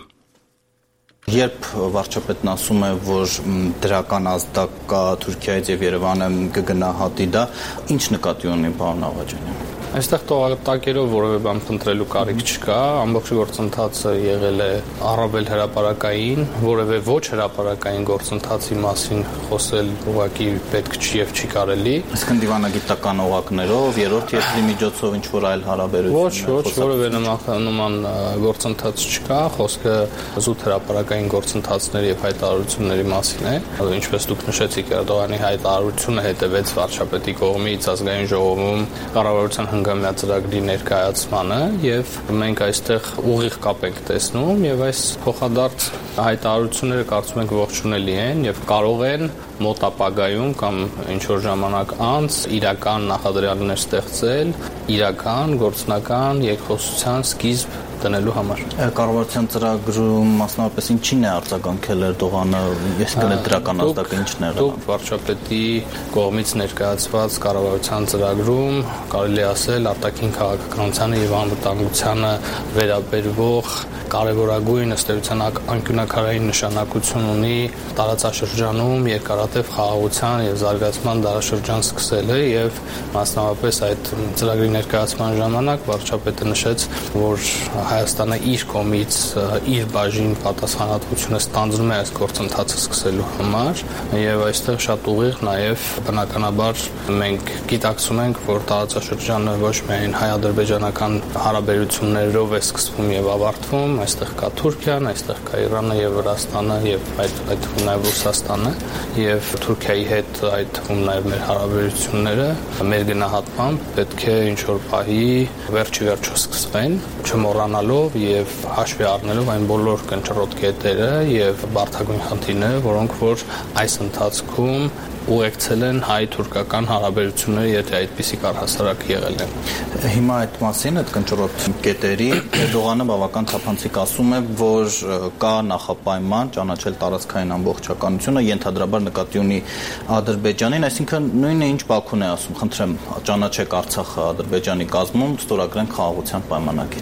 Երբ վարչապետն ասում է, որ դրական ազդակ կա Թուրքիայից եւ Երևանը կգնահատի դա, ինչ նկատի ունի պարոն Աղաջանյան։ Այստեղ տակերով որևէ բան փնտրելու կարիք չկա, ամբողջ գործընթացը եղել է առավել հրապարակային, որևէ ոչ հրապարակային գործընթացի մասին խոսել ուղղակի պետք չի եւ չի կարելի։ Այսինքն դիվանագիտական օղակներով, երրորդ երկրի միջոցով ինչ որ այլ հարաբերություններ։ Ոչ, որևէ նման գործընթաց չկա, խոսքը զուտ հրապարակային գործընթացների եւ հայտարարությունների մասին է։ Ինչպես դուք նշեցիք, Էրդողանի հայտարարությունը հետևեց վարչապետի կողմից ազգային ժողովում կառավարության հնգամյա ծրագրի ներկայացմանը եւ մենք այստեղ ուղիղ կապ ենք տեսնում եւ այս փոխադարձ հայտարարությունները կարծում ենք ողջունելի են եւ կարող են մոտ ապագայում կամ ինչ որ ժամանակ անց իրական նախադրյալներ ստեղծել, իրական գործնական երկխոսության սկիզբ դնելու համար։ Կառավարության ծրագրում մասնավորապես ինչին է արձագանքել Էրդողանը, այսինքն դրական ազդակը ինչն է եղել։ Վարչապետի կողմից ներկայացված կառավարության ծրագրում կարելի է ասել արտաքին քաղաքականությանը եւ անվտանգությանը վերաբերվող կարևորագույն ըստ էության անկյունաքարային նշանակություն ունի տարածաշրջանում երկարատև խաղաղության եւ զարգացման դարաշրջան սկսելը եւ մասնավորապես այդ ծրագրի ներկայացման ժամանակ վարչապետը նշեց, որ Հայաստանը իր կողմից իր բաժին պատասխանատվությունը ստանձնում է այս գործընթացը սկսելու համար եւ այստեղ շատ ուղիղ նաեւ բնականաբար մենք գիտակցում ենք, որ տարածաշրջանը ոչ միայն հայ-ադրբեջանական հարաբերություններով է սկսվում եւ ավարտվում, այստեղ կա Թուրքիան, այստեղ կա Իրանը եւ Վրաստանը եւ այդ թվում նաեւ Ռուսաստանը եւ Թուրքիայի հետ այդ թվում նաեւ մեր հարաբերությունները մեր գնահատմամբ պետք է ինչ որ պահի վերջի վերջո սկսվեն, չմոռանալով եւ հաշվի առնելով այն բոլոր կնճռոտ կետերը եւ բարդագույն խնդիրները, որոնք որ այս ընթացքում ուղեկցել են հայ-թուրքական հարաբերությունները, եթե այդպիսի առհասարակ եղել են։ Հիմա այդ մասին, այդ կնճռոտ կետերի Էրդողանը բավական թափանցիկ ասում է, որ կա նախապայման ճանաչել տարածքային ամբողջականությունը, ենթադրաբար նկատի ունի Ադրբեջանին, այսինքն նույնը ինչ Բաքուն է ասում, խնդրեմ, ճանաչեք Արցախը Ադրբեջանի կազմում, ստորագրենք խաղաղության պայմանագիր։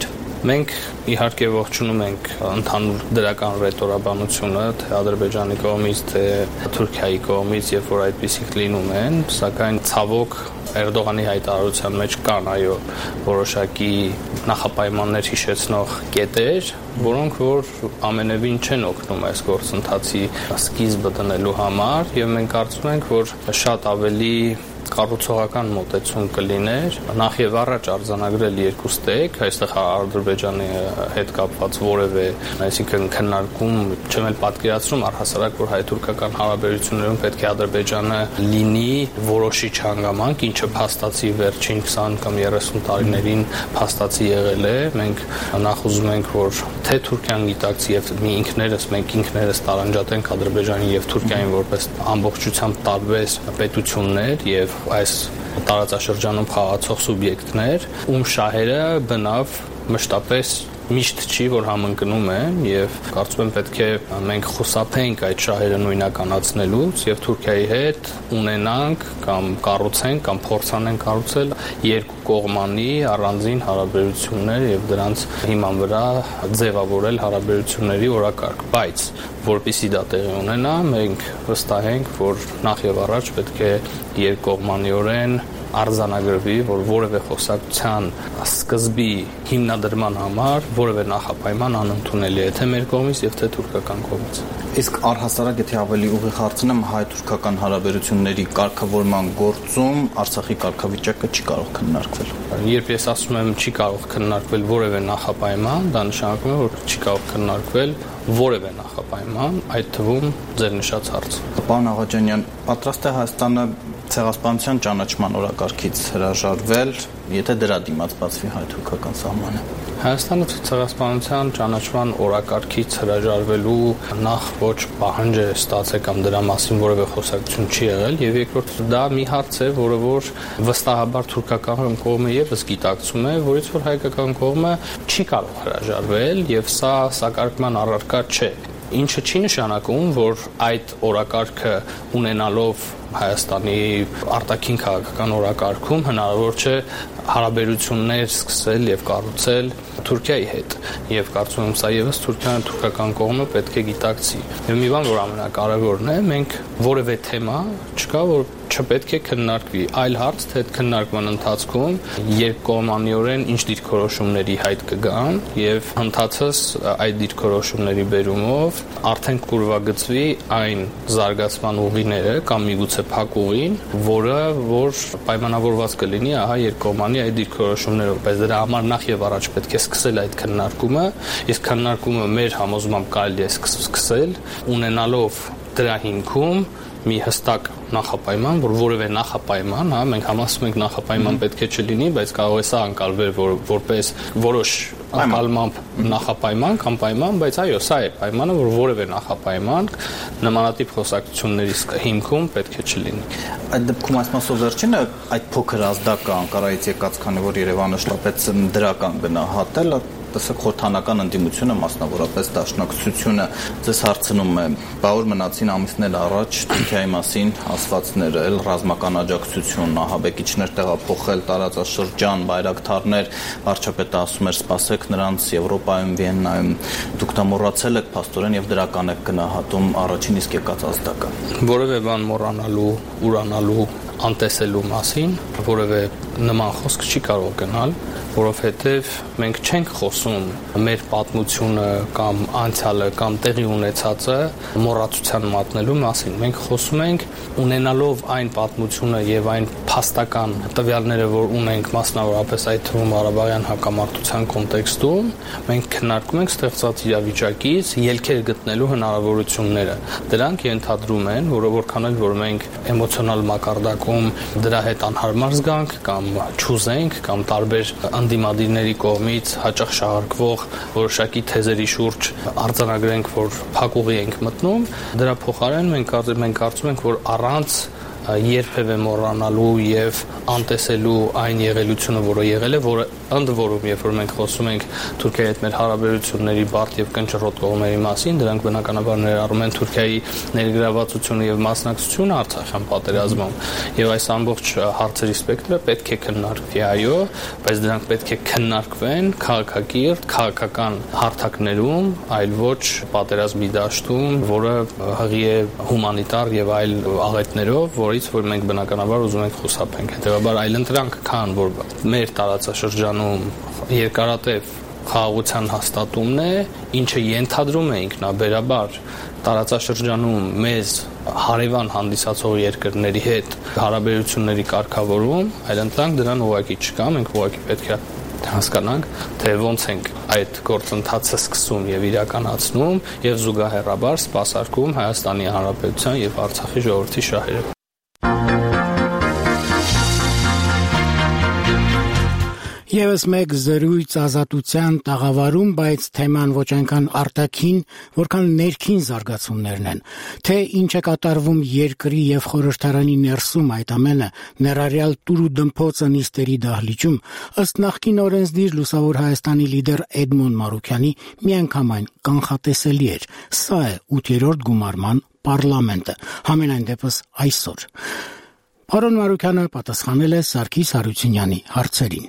Մենք իհարկե ողջունում ենք ընդհանուր դրական ռետորաբանությունը թե Ադրբեջանի կողմից, թե Թուրքիայի կողմից, երբ որ այդպիսիք լինում են, սակայն ցավոք Էրդողանի հայտարարության մեջ կան այո որոշակի նախապայմաններ հիշեցնող կետեր, որոնք որ ամենևին չեն օգնում այս գործընթացի սկիզբը դնելու համար, եւ մենք կարծում ենք, որ շատ ավելի կառուցողական մոտեցում կլիներ նախ եւ առաջ արձանագրել երկու ստեյք, այստեղ Ադրբեջանի հետ կապված որևէ, այսինքն քննարկում չեմ էլ պատկերացնում առհասարակ որ հայ-թուրքական հարաբերություններում պետք է Ադրբեջանը լինի որոշիչ հանգամանք, ինչը փաստացի վերջին 20 կամ 30 տարիներին փաստացի եղել է։ Մենք նախ ուզում ենք որ թե Թուրքիան գիտակցի եւ մենք ինքներս տարանջատենք Ադրբեջանին եւ Թուրքիային որպես ամբողջությամբ տարբեր պետություններ եւ այս տարածաշրջանում խաղացող սուբյեկտներ, ում շահերը բնավ մշտապես միշտ չի որ համընկնում են եւ կարծում եմ պետք է մենք խուսափենք այդ շահերը նույնականացնելուց եւ Թուրքիայի հետ ունենանք կամ կառուցենք կամ փորձանենք կառուցել երկու կողմանի առանձին հարաբերություններ եւ դրանց հիման վրա ձևավորել հարաբերությունների օրակարգ, բայց որպեսզի դա տեղի ունենա, մենք վստահ ենք, որ նախ եւ առաջ պետք է երկկողմանիորեն արձանագրվի, որ որևէ խոսակցության սկզբի հիմնադրման համար որևէ նախապայման անընդունելի է թե մեր կողմից եւ թե թուրքական կողմից։ Իսկ առհասարակ եթե ավելի ուղիղ հարցնեմ հայ-թուրքական հարաբերությունների կարգավորման գործում Արցախի կարգավիճակը չի կարող քննարկվել։ Երբ ես ասում եմ չի կարող քննարկվել որևէ նախապայման, դա նշանակում է որ չի կարող քննարկվել որևէ նախապայման, այդ թվում ձեր նշած հարց։ Պարոն Աղաջանյան, պատրաստ է Հայաստանը ցեղասպանության ճանաչման օրակարգից հրաժարվել, եթե դրա դիմաց բացվի հայ-թուրքական սահմանը։ Հայաստանը ցեղասպանության ճանաչման օրակարգից հրաժարվելու նախ ոչ պահանջ է ստացել կամ դրա մասին որևէ խոսակցություն չի եղել եւ երկրորդ դա մի հարց է, որը որ վստահաբար թուրքական կողմը եւս գիտակցում է, որից որ հայկական կողմը չի կարող հրաժարվել եւ սա սակարկման առարկա չէ։ Ինչը չի նշանակում, որ այդ օրակարգը ունենալով Հայաստանի արտաքին քաղաքական օրակարգում հնարավոր չէ հարաբերություններ սկսել եւ կառուցել Թուրքիայի հետ եւ կարծում եմ սա եւս թուրքական կողմը պետք է գիտակցի։ Եվ մի բան որ ամենակարևորն է, մենք որևէ թեմա չկա որ չպետք է քննարկվի, այլ հարց թե այդ քննարկման ընթացքում երկկողմանիորեն ինչ դիրքորոշումների հայտ կգան եւ ընդհանրապես այդ դիրքորոշումների բերումով արդեն կուրվագծվի այն զարգացման ուղիները կամ միգուցե փակ ուղին, որը որ պայմանավորված կլինի ահա երկկողմանի այդ դիրքորոշումներով, բայց դրա համար նախ եւ առաջ պետք է սկսել այդ քննարկումը, իսկ քննարկումը մեր համոզմամբ կարելի է սկսել ունենալով դրա հիմքում մի հստակ նախապայման, որ որևէ նախապայման, հա, մենք համասում ենք նախապայման պետք է չլինի, բայց կարող է սա անկալվել որպես որոշ անկալմամբ նախապայման կամ պայման, բայց այո, սա է պայմանը, որ որևէ նախապայման նմանատիպ խոսակցությունների հիմքում պետք է չլինի։ Այդ դեպքում այս մասով վերջինը այդ փոքր ազդակը Անկարայից եկած, քանի որ Երևանը շտապեց դրական գնահատել, տեսեք խորհրդանական ընդդիմությունը, մասնավորապես Դաշնակցությունը ձեզ հարցնում է, բաղուր մնացին ամիսներ առաջ Թուրքիայի մասին ասվածները, էլ ռազմական աջակցություն, ահաբեկիչներ տեղափոխել տարածաշրջան, բայրակթարներ, վարչապետը ասում էր սպասեք նրանց Եվրոպայում, Վիեննայում, դուք դա մոռացել եք փաստորեն եւ դրական եք գնահատում առաջին իսկ եկած ազդակը։ Որևէ բան մոռանալու, ուրանալու, անտեսելու մասին որևէ նման խոսք չի կարող գնալ, որովհետև մենք չենք խոսում մեր պատմությունը կամ անցյալը կամ տեղի ունեցածը մոռացության մատնելու մասին։ Մենք խոսում ենք ունենալով այն պատմությունը եւ այն փաստական տվյալները, որ ունենք մասնավորապես այդ թվում Ղարաբաղյան հակամարտության կոնտեքստում, մենք քննարկում ենք ստեղծած իրավիճակից ելքեր գտնելու հնարավորությունները։ Դրանք ենթադրում են, որքան էլ որ մենք էմոցիոնալ մակարդակում դրա հետ անհարմար զգանք կամ չուզենք կամ տարբեր անդիմադիրների կողմից հաճախ շահարկվող որոշակի թեզերի շուրջ արձանագրենք, որ փակ ուղի ենք մտնում, դրա փոխարեն մենք կարծում ենք, որ առանց երբևէ մոռանալու եւ անտեսելու այն եղելությունը, որը եղել է, որը ընդ որում, երբ որ մենք խոսում ենք Թուրքիայի հետ մեր հարաբերությունների բարդ եւ կնճռոտ կողմերի մասին, դրանք բնականաբար ներառում են Թուրքիայի ներգրավվածությունը եւ մասնակցությունը Արցախյան պատերազմում, եւ այս ամբողջ հարցերի սպեկտրը պետք է քննարկվի, այո, բայց դրանք պետք է քննարկվեն քաղաքակիրթ, քաղաքական հարթակներում, այլ ոչ պատերազմի դաշտում, որը հղի է հումանիտար եւ այլ աղետներով, որից որ մենք բնականաբար ուզում ենք խուսափենք։ Հետեւաբար այլընտրանք կան, որ մեր տարածաշրջանում երկարատև խաղաղության հաստատումն է, ինչը ենթադրում է ինքնաբերաբար տարածաշրջանում մեզ հարևան հանդիսացող երկրների հետ հարաբերությունների կարգավորում, այլընտրանք դրան ուղղակի չկա, մենք ուղղակի պետք է հասկանանք, թե ոնց ենք այդ գործընթացը սկսում եւ իրականացնում եւ զուգահեռաբար սպասարկում Հայաստանի Հանրապետության եւ Արցախի ժողովրդի շահերը։ Եվս մեկ զրույց ազատության տաղավարում, բայց թեման ոչ այնքան արտաքին, որքան ներքին զարգացումներն են, թե ինչ է կատարվում երկրի եւ խորհրդարանի ներսում այդ ամենը, ներառյալ տուր ու դմփոցը նիստերի դահլիճում, ըստ նախկին օրենսդիր Լուսավոր Հայաստանի լիդեր Էդմոն Մարուքյանի միանգամայն կանխատեսելի էր։ Սա է 8-րդ գումարման պարլամենտը, համենայն դեպս այսօր։ Պարոն Մարուքյանը պատասխանել է Սարգիս Հարությունյանի հարցերին։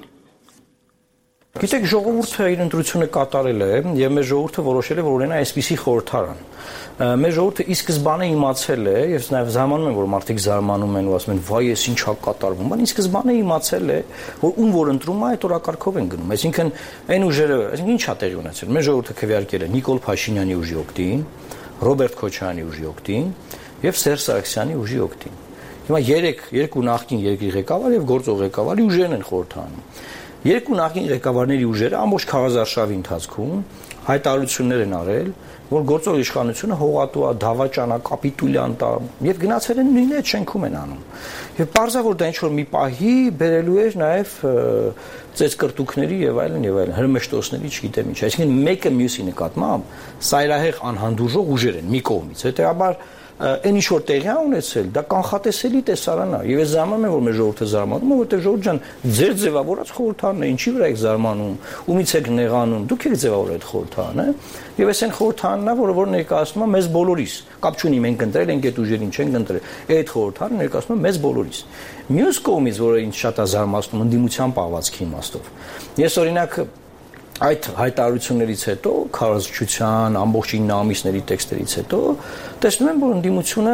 Գիտեք, ժողովուրդը իր ընտրությունը կատարել է եւ մեր ժողովուրդը որոշել է, որ ունենա այսպիսի խորհրդարան։ Մեր ժողովուրդը ի սկզբանե իմացել է, եւ նաեւ զարմանում են, որ մարդիկ զարմանում են ու ասում են, վայ, էս ինչ է կատարվում, բայց ի սկզբանե իմացել է, որ ում որ ընտրում է, այդ օրակարգով են գնում։ Այսինքն այն ուժերը, այսինքն ինչ է տեղի ունեցել։ Մեր ժողովուրդը քվեարկել է Նիկոլ Փաշինյանի ուժի օգտին, Ռոբերտ Քոչարյանի ուժի օգտին եւ Սերժ Սարգսյանի ուժի օգտին։ Հիմա երկու նախկին երկրի ղեկավար եւ գործող ղեկավարի ուժերն են խորհրդանում։ Երկու նախին ղեկավարների ուժերը ամբողջ խաղազարշավի ընթացքում հայտարարություններ են արել, որ գործող իշխանությունը հողատու է, դավաճան է, կապիտուլյանտ է, եւ գնացել են նույնը այդ շենքում են անում։ Եվ պարզա որ դա ինչ որ մի պահի բերելու էր նաեւ ծեծկրտուկների եւ այլն, հրմշտոցների, չգիտեմ ինչ։ Այսինքն մեկը մյուսի նկատմամբ սայրահեղ անհանդուրժող ուժեր են մի կողմից։ Հետեւաբար այն ինչ որ տեղի է ունեցել, դա կանխատեսելի տեսարան է։ Եվ ես զարմանում եմ, որ մեր ժողովուրդը զարմանում է, որտեղ ժողովուրդ ջան, ձեր ձևավորած խորհրդանն է, ինչի վրա եք զարմանում, ումից եք նեղանում, դուք եք ձևավորել այդ խորհրդանը, եւ այս այն խորհրդանն է, որը ներկայացնում է մեզ բոլորիս։ Կապ չունի մենք ընտրել ենք այդ ուժերին, չենք ընտրել։ Այդ խորհրդանը ներկայացնում է մեզ բոլորիս։ Մյուս կողմից, որը ինձ շատ է զարմացնում, ընդդիմության պահվածքի իմաստով։ Ես օրինակ այդ հայտարարություններից հետո, քարոզչության, ամբողջ 9 ամիսների տեքստերից հետո, տեսնում եմ, որ ընդդիմությունը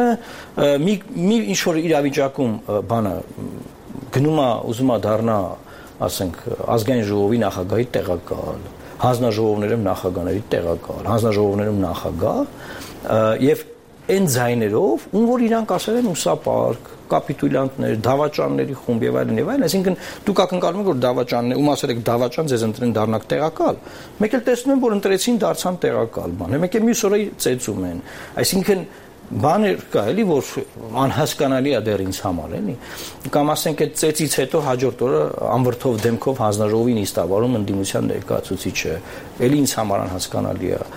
մի ինչ-որ իրավիճակում բանը գնում է, ուզում է դառնա, ասենք, ազգային ժողովի նախագահի տեղակալ, հանձնաժողովներում նախագահների տեղակալ, հանձնաժողովներում նախագահ եւ այն ձայներով, ում որ իրանք ասել են ուսապարկ, կապիտուլյանտներ, դավաճանների խումբ եւ այլն, այսինքն դուք ակնկալում եք որ դավաճաններ, ում ասել եք դավաճան, ձեզ ընտրեն դառնաք տեղակալ, մեկ էլ տեսնում են որ ընտրեցին դարձան տեղակալ, բան, մեկ էլ մյուս օրը ծեծում են, այսինքն բաներ կա էլի որ անհասկանալի է դեռ ինձ համար էլի կամ ասենք այդ ծեծից հետո հաջորդ օրը անվրդով դեմքով հանձնաժողովին իստավարում ընդդիմության ներկայացուցիչը էլի ինձ համար անհասկանալի է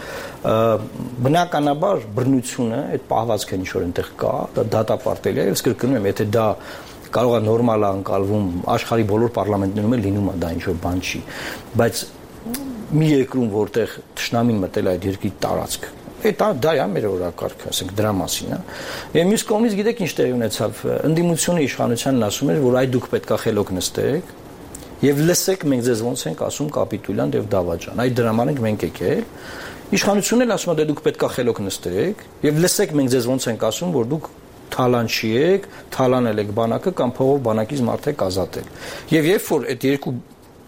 բնականաբար բռնությունը այդ պահվածքը ինչ որ այնտեղ կա դա դատապարտելի է ես կրկնում եմ եթե դա կարող է նորմալ անցալվում աշխարհի բոլոր պարլամենտներում էլ լինում է դա ինչ որ բան չի բայց մի երկրում որտեղ ճշնամին մտել այդ երկրի տարածք դա է մեր օրակարգը, ասենք դրա մասին, հա։ Եվ մյուս կողմից գիտեք ինչ տեղի ունեցավ, ընդդիմությունը իշխանությանն ասում էր, որ այ դուք պետքա խելոք նստեք եւ լսեք մենք ձեզ ոնց ենք ասում կապիտուլյանտ եւ դավաճան։ Այդ դրաման ենք մենք եկել։ Իշխանությունն էլ ասում է դե դուք պետքա խելոք նստեք եւ լսեք մենք ձեզ ոնց ենք ասում, որ դուք թալանչի եք, թալանել եք բանակը կամ փողով բանակից մարդ եք ազատել։ Եվ երբ որ այդ երկու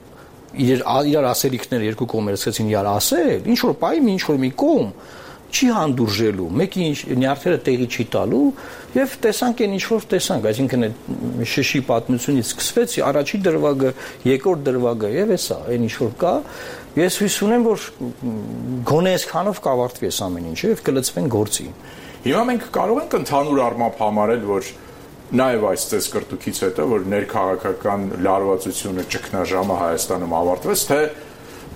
իրար ասելիքները երկու կողմերը սկսեցին իրար ասել, ինչ որ պահի ինչ որ մի կողմ չի հանդուրժելու, մեկի նյարդերը տեղի չի տալու եւ տեսանք այն ինչ որ տեսանք, այսինքն այդ շշի պատմությունից սկսվեց առաջի դրվագը, երկրորդ դրվագը եւ էսա, այն ինչ որ կա, ես հույս ունեմ, որ գոնե այսքանով կավարտվի այս ամեն ինչը եւ կլծվեն գործի։ Հիմա մենք կարող ենք ընդհանուր առմամբ համարել, որ նաեւ այս ծեսկրտուքից հետո, որ ներքաղաքական լարվածությունը ճգնաժամը Հայաստանում ավարտվեց, թե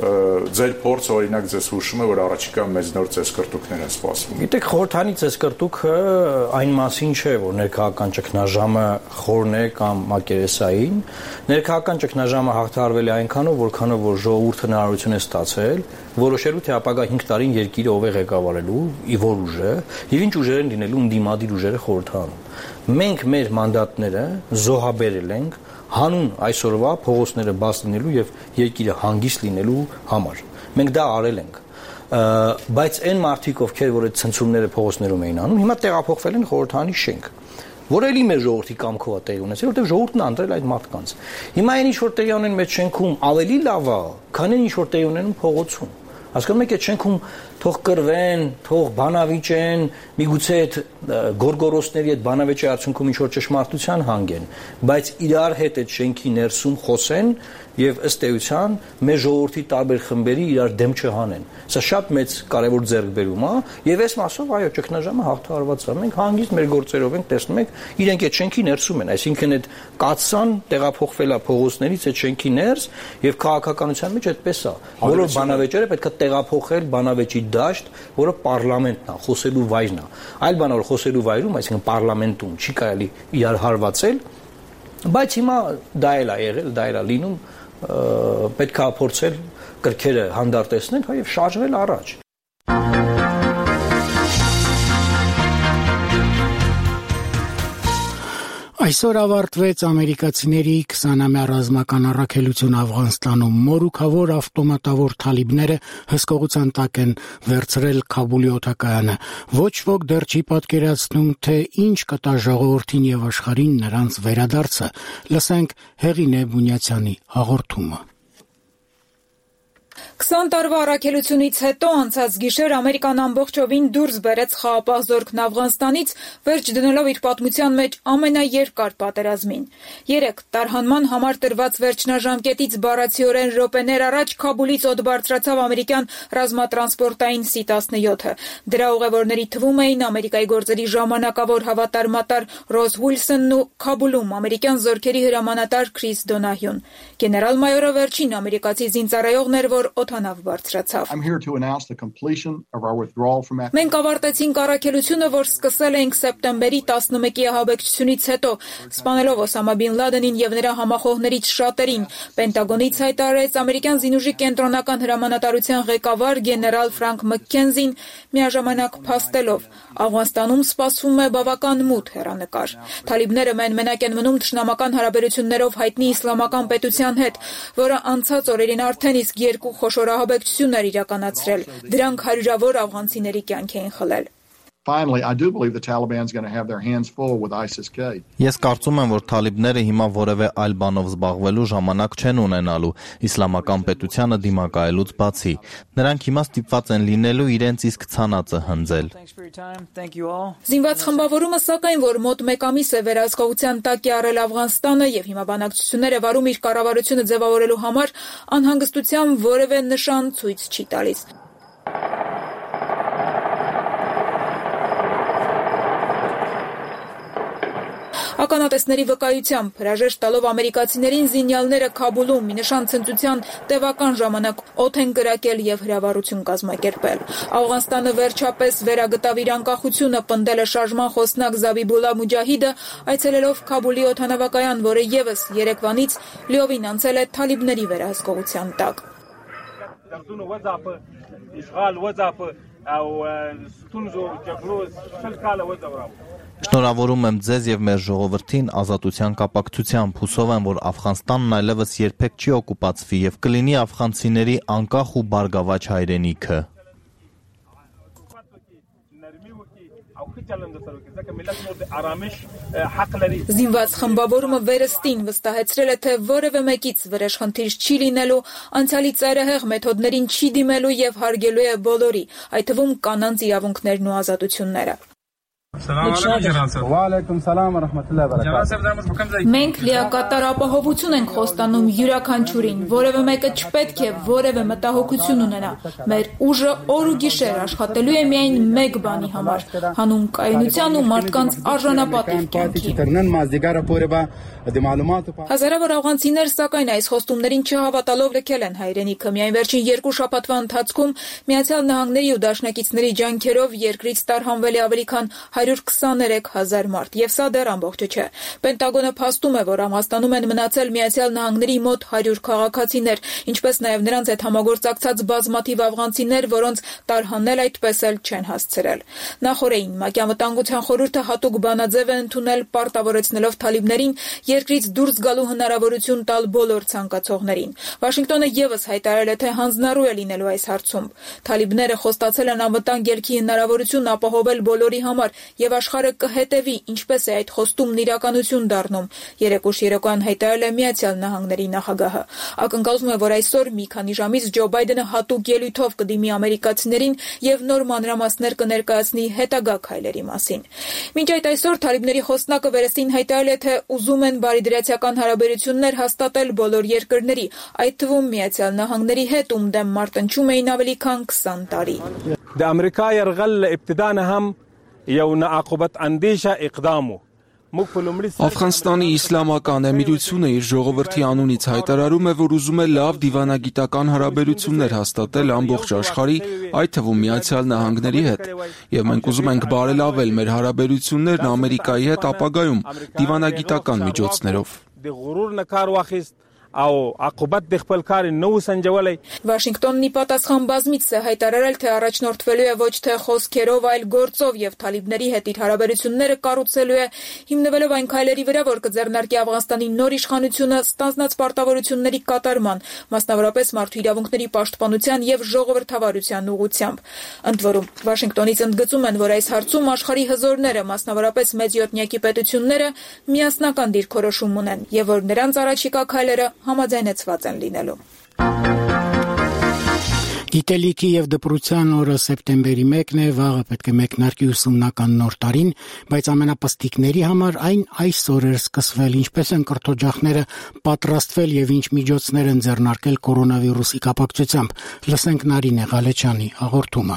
ձեր փորձ օրինակ ձեզ հուշում է, որ առաջիկա մեծ նոր ծեսկրտուկներ են սպասվում։ Գիտեք, խորհրդանի ծեսկրտուկը այն մասին չէ, որ ներքաղաքական ճգնաժամը խորն է կամ մակերեսային, ներքաղաքական ճգնաժամը հաղթահարվել է այնքանով, որքանով որ ժողովուրդը հնարավորություն է ստացել որոշելու թե ապագա 5 տարին երկիրը ով է ղեկավարելու, ի որ ուժը, եւ ինչ ուժեր են լինելու ընդդիմադիր ուժերը խորհրդանում։ Մենք մեր մանդատները զոհաբերել ենք հանուն այսօրվա փողոցները բաց լինելու եւ երկիրը հանգիստ լինելու համար։ Մենք դա արել ենք։ Բայց այն մարդիկ, ովքեր որ այդ ցնցումները փողոցներում էին անում, հիմա տեղափոխվել են խորհրդանի շենք, որ էլի մեր ժողովրդի կամքով է տեղի ունեցել, որտեղ ժողովուրդն անդրել այդ մարդկանց։ Հիմա այն ինչ որ տեղի ունեն մեր շենքում ավելի լավ է, քան այն ինչ որ տեղի ունենում փողոցում։ Հասկանում եք, այդ շենքում թող կրվեն, թող բանավիճեն, միգուցե այդ գորգորոսների այդ բանավեճի արդյունքում ինչ որ ճշմարտության հանգեն, բայց իրար հետ այդ շենքի ներսում խոսեն եւ ըստ էության մեր ժողովրդի տարբեր խմբերի իրար դեմ չհանեն։ Սա շատ մեծ կարևոր ձեռքբերում է եւ այս մասով այո, ճգնաժամը հաղթահարված է։ Մենք հանգիստ մեր գործերով ենք, տեսնում եք, իրենք այդ շենքի ներսում են, այսինքն այդ կացան տեղափոխվել է փողոցներից այդ շենքի ներս եւ քաղաքականության մեջ այդպես է։ Բոլոր բանավեճերը պետք է տեղափոխել բանավեճի դաշտ, որը պարլամենտն է, խոսելու վայրն է։ Այլ բան որ խոսելու վայրում, այսինքն պարլամենտում չի կարելի իրար հարվածել, բայց հիմա դա էլ է եղել, դա էլ է լինում, պետք է փորձել կրքերը հանդարտեցնել, հա եւ շարժվել առաջ։ Այսօր ավարտվեց ամերիկացիների 20-ամյա ռազմական առաքելություն Աֆղանստանում։ Մորուքավոր ավտոմատավոր թալիբները հսկողության տակ են վերցրել Քաբուլի օդակայանը։ Ոչ ոք դեռ չի պատկերացնում, թե ինչ կտա ժողովրդին եւ աշխարհին նրանց վերադարձը։ Լսենք Հեղինե Բունյացյանի հաղորդումը։ 20 տարվա առաքելությունից հետո անցած գիշեր Ամերիկան ամբողջովին դուրս բերեց խաղապահ զորքն Աֆղանստանից, վերջ դնելով իր պատմության մեջ ամենաերկար պատերազմին։ 3 տարհանման համար տրված վերջնաժամկետից բառացիորեն րոպեներ առաջ Քաբուլից օդ բարձրացավ ամերիկյան ռազմատրանսպորտային C-17-ը։ Դրա ուղևորների թվում էին Ամերիկայի գործերի ժամանակավոր հավատարմատար Ռոզ Ուիլսոնն ու Քաբուլում ամերիկյան զորքերի հրամանատար Քրիս Դոնահյուն։ Գեներալ-մայորը վերջին ամերիկացի զինծառայողն էր, որ օդանավ բարձրացավ։ Մենք ավարտեցինք առաքելությունը, որ սկսել էինք սեպտեմբերի 11-ի ահաբեկչությունից հետո, սպանելով Օսամա Բին Լադենին եւ նրա համախոհներից շատերին։ Պենտագոնից հայտարարեց ամերիկյան զինուժի կենտրոնական հրամանատարության ղեկավար գեներալ Ֆրանկ Մաքքենզին, միաժամանակ փաստելով. Աֆղանստանում սպասվում է բավական մութ հեռանկար։ Թալիբները մենակ են մնում թշնամական հարաբերություններով հայտնի իսլամական պետության հետ, որը անցած օրերին արդեն իսկ 2 խոշոր ահաբեկչություններ իրականացրել։ Դրանք հարյուրավոր աֆղանցիների կյանք էին խլել։ Finally, I do believe the Taliban's going to have their hands full with ISIS-K. Ես կարծում եմ, որ թալիբները հիմա որևէ այլ բանով զբաղվելու ժամանակ չեն ունենալու իսլամական պետությանը դիմակայելուց բացի։ Նրանք հիմա ստիպված են լինելու իրենց իսկ ցանածը հնձել։ Զինված խմբավորումը սակայն, որ մոտ 1 ամիս է վերահսկողության տակ է առել Աֆղանստանը եւ հիմա բանակցություններ է վարում իր կառավարությունը ձևավորելու համար, անհանգստության որևէ նշան ցույց չի տալիս։ Ականատեսների վկայությամբ հրաժեշտ տալով ամերիկացիներին զինյալները Քաբուլում մի նշան ցնծության տևական ժամանակ օդ են կրակել եւ հրավառություն կազմակերպել։ Աֆղանստանը վերջապես վերագտավ իր անկախությունը, պնդել է շարժման խոսնակ Զաբիբուլլա Մուջահիդը, այցելելով Քաբուլի օդանավակայան, որը եւս երեկվանից լիովին անցել է թալիբների վերահսկողության տակ։ Շնորհավորում եմ ձեզ եւ մեր ժողովրդին ազատության կապակցությամբ, հուսով եմ, որ Աֆղանստանն այլևս երբեք չի օկուպացվի եւ կլինի աֆղանցիների անկախ ու բարգավաճ հայրենիքը։ Զինված խմբավորումը վերստին վստահեցրել է, թե որևէ մեկից վրեժխնդիր չի լինելու, անցյալի ծայրահեղ մեթոդներին չի դիմելու եւ հարգելու է բոլորի, այդ թվում կանանց իրավունքներն ու ազատությունները։ Մենք լիակատար ապահովություն ենք խոստանում յուրաքանչյուրին, որևէ մեկը չպետք է որևէ մտահոգություն ունենա։ Մեր ուժը օր ու գիշեր աշխատելու է միայն մեկ բանի համար՝ հանուն կայունության ու մարդկանց արժանապատիվ կյանքի։ Հազարավոր աֆղանցիներ, սակայն, այս խոստումներին չհավատալով լքել են հայրենիքը։ Միայն վերջին 2 շաբաթվա ընթացքում Միացյալ Նահանգների ու դաշնակիցների ջանքերով երկրից տարհանվել է ավելի քան 123,000 մարդ, եւ սա դեռ ամբողջը չէ։ Պենտագոնը փաստում է, որ Աֆղանստանում են մնացել Միացյալ Նահանգների մոտ 100 քաղաքացիներ, ինչպես նաեւ նրանց հետ համագործակցած բազմաթիվ աֆղանցիներ, որոնց տարհանել այդպես էլ չեն հասցրել։ Նախորդին ՄԱԿ-ի անվտանգության խորհուրդը հատուկ բանաձև է ընդունել, պարտավորեցնելով թալիբներին երկրից դուրս գալու հնարավորություն տալ բոլոր ցանկացողներին։ Վաշինգտոնը եւս հայտարարել է, թե հանձնառու է լինելու այս հարցում։ Թալիբները խոստացել են անվտանգ ելքի հնարավորություն ապահովել բոլորի համար եւ աշխարհը կհետեւի, ինչպես է այդ խոստումն իրականություն դառնում։ Երեկոш երեկոյան հայտարարել է Միացյալ Նահանգների նախագահը։ Ակնկալվում է, որ այսօր մի քանի ժամից Ջո Բայդենը հատուկ ելույթով կդիմի ամերիկացիներին եւ նոր մանրամասներ կներկայացնի հետագա քայլերի մասին։ Մինչ այդ այսօր թալիբների խոսնակը վերստին հայտարարել է, թե ուզում են բարիդրացիական հարաբերություններ հաստատել բոլոր երկրների, այդ թվում Միացյալ Նահանգների հետ, ում դեմ մարտնչում էին ավելի քան 20 տարի։ Աֆղանստանի իսլամական էմիրությունը իր ժողովրդի անունից հայտարարում է, որ ուզում է լավ դիվանագիտական հարաբերություններ հաստատել ամբողջ աշխարհի, այդ թվում Միացյալ Նահանգների հետ, եւ մենք ուզում ենք բարելավել մեր հարաբերություններն Ամերիկայի հետ ապագայում դիվանագիտական միջոցներով։ Վաշինգտոնն ի պատասխան բազմից է հայտարարել, թե առաջնորդվելու է ոչ թե խոսքերով, այլ գործով եւ թալիբների հետ իր հարաբերությունները կառուցելու է հիմնվելով այն քայլերի վրա, որ կձեռնարկի Աֆղանստանի նոր իշխանությունը ստանձնած պարտավորությունների կատարման, մասնավորապես մարդու իրավունքների պաշտպանության եւ ժողովրդավարության ուղղությամբ։ Ընդ որում, Վաշինգտոնից ընդգծում են, որ այս հարցում աշխարհի հզորները, մասնավորապես մեծ յոթնյակի պետությունները, միասնական դիրքորոշում ունեն եւ որ նրանց առաջիկա քայլերը համաձայնեցված են լինելու։ Գիտելիքի եւ դպրության օրը սեպտեմբերի 1-ն է, վաղը պետք է մեկնարկի ուսումնական նոր տարին, բայց ամենապստիկների համար այն այսօր էր սկսվել, ինչպես են կրթօջախները պատրաստվել եւ ինչ միջոցներ են ձեռնարկել կորոնավիրուսի կապակցությամբ։ Լսենք Նարինե Ղալեչյանի հաղորդումը։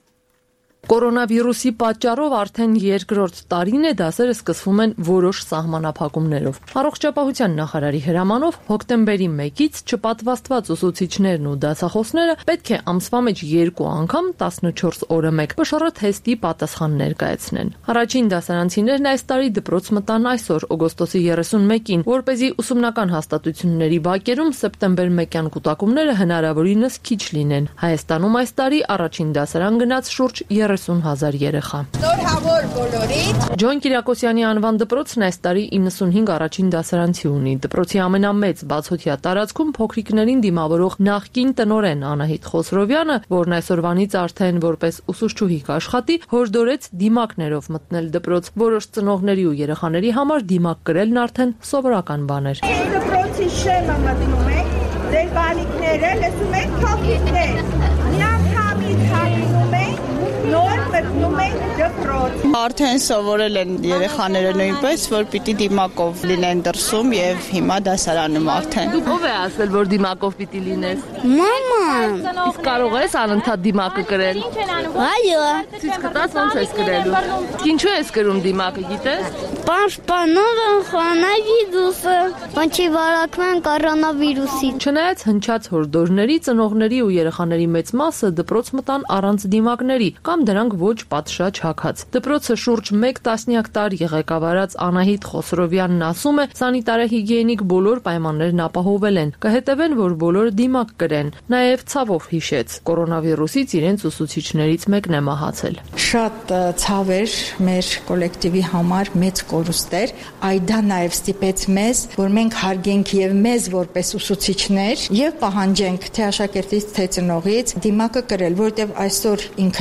Կորոնավիրուսի պատճառով արդեն երկրորդ տարին է դասերը սկսվում են որոշ սահմանափակումներով։ Առողջապահության նախարարի հրամանով հոկտեմբերի 1-ից չպատվաստված ուսուցիչներն ու դասախոսները պետք է ամսվա մեջ 2 անգամ 14 օրը մեկ ՊՇՌ թեստի պատասխան ներկայացնեն։ Առաջին դասարանցիներն այս տարի դպրոց մտան այսօր, օգոստոսի 31-ին, որպեսզի ուսումնական հաստատությունների բակերում սեպտեմբեր 1-յան կուտակումները հնարավորինս քիչ լինեն։ Հայաստանում այս տարի առաջին դասարան գնաց շուրջ 30,000 երեխա։ Շնորհավոր բոլորիդ։ Ջոն Կիրակոսյանի անվան դպրոցն այս տարի 95 առաջին դասարանցի ունի։ Դպրոցի ամենամեծ բացօթյա տարածքում փոքրիկներին դիմավորող նախկին տնօրեն Անահիտ Խոսրովյանը, որն այսօրվանից արդեն որպես ուսուցչուհի կաշխատի, հորդորեց դիմակներով մտնել դպրոց։ Որոշ ծնողների ու երեխաների համար դիմակ կրելն արդեն սովորական բան էր։ Դպրոցի շեմը մտնում եք, ձեր բանիկները լսում եք փոքրիկներ։ Միանգամից հագնում եք, նոր մտնում եք դպրոց։ Արդեն սովորել են երեխաները նույնպես, որ պիտի դիմակով լինեն դրսում եւ հիմա դասարանում արդեն։ Դու ով է ասել, որ դիմակով պիտի լինես։ Մաման։ Իսկ կարող ես անընդհատ դիմակը կրել։ Այո։ Ցույց կտաս ոնց ես կրելու։ Ինչու ես կրում դիմակը, գիտես։ Պաշտպանող են խոնավիրուսը, ոնչի վարակման կորոնավիրուսի։ Չնայած հնչած հորդորների, ծնողների ու երեխաների մեծ մասը դպրոց մտան առանց դիմակների կամ դրանք ոչ պատշաճ հագած։ Դպրոցը շուրջ 1 տասնյակ տարի ղեկավարած Անահիտ Խոսրովյանն ասում է, սանիտարահիգիենիկ բոլոր պայմաններն ապահովել են, կհետևեն, որ բոլորը դիմակ կրեն։ Նաև ցավով հիշեց, կորոնավիրուսից իրենց ուսուցիչներից մեկն է մահացել։ Շատ ցավ էր մեր կոլեկտիվի համար, մեծ կորուստ էր, այդ դա նաև ստիպեց մեզ, որ մենք հարգենք եւ մեզ որպես ուսուցիչներ եւ պահանջենք թե աշակերտից, թե ծնողից դիմակը կրել, որտեղ այսօր ինքը նստած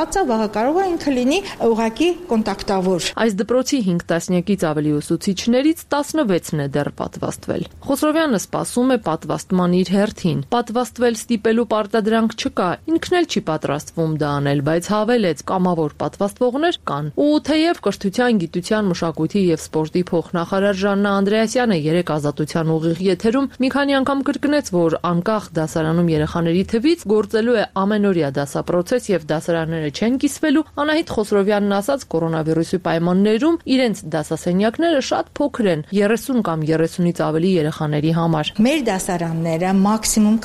նստած է, վաղը կարող է ինքը լինի ուղղակի կոնտակտավոր։ Այս դպրոցի 5 տասնյակից ավելի ուսուցիչներից 16-ն է դեռ պատվաստվել։ Խոսրովյանը սպասում է պատվաստման իր հերթին։ Պատվաստվել ստիպելու պարտադրանք չկա, ինքն էլ չի պատրաստվում դա անել, բայց հավելեց կամավոր պատվաստվողներ կան։ Ու թեև կրթության, գիտության, մշակույթի եւ սպորտի փոխնախարար Ժաննա Անդրեասյանը երեք Ազատության ուղիղ եթերում մի քանի անգամ կրկնեց, որ անկախ դասարանում երեխաների թվից գործելու է ամենօրյա դասապրոցես եւ դասարանները չեն կիսվելու, Անահիտ Խոսրովյանն ասաց կորոնավիրուսի պայմաններում իրենց դասասենյակները շատ փոքր են 30 կամ 30-ից ավելի երեխաների համար։ Մեր դասարանները մաքսիմում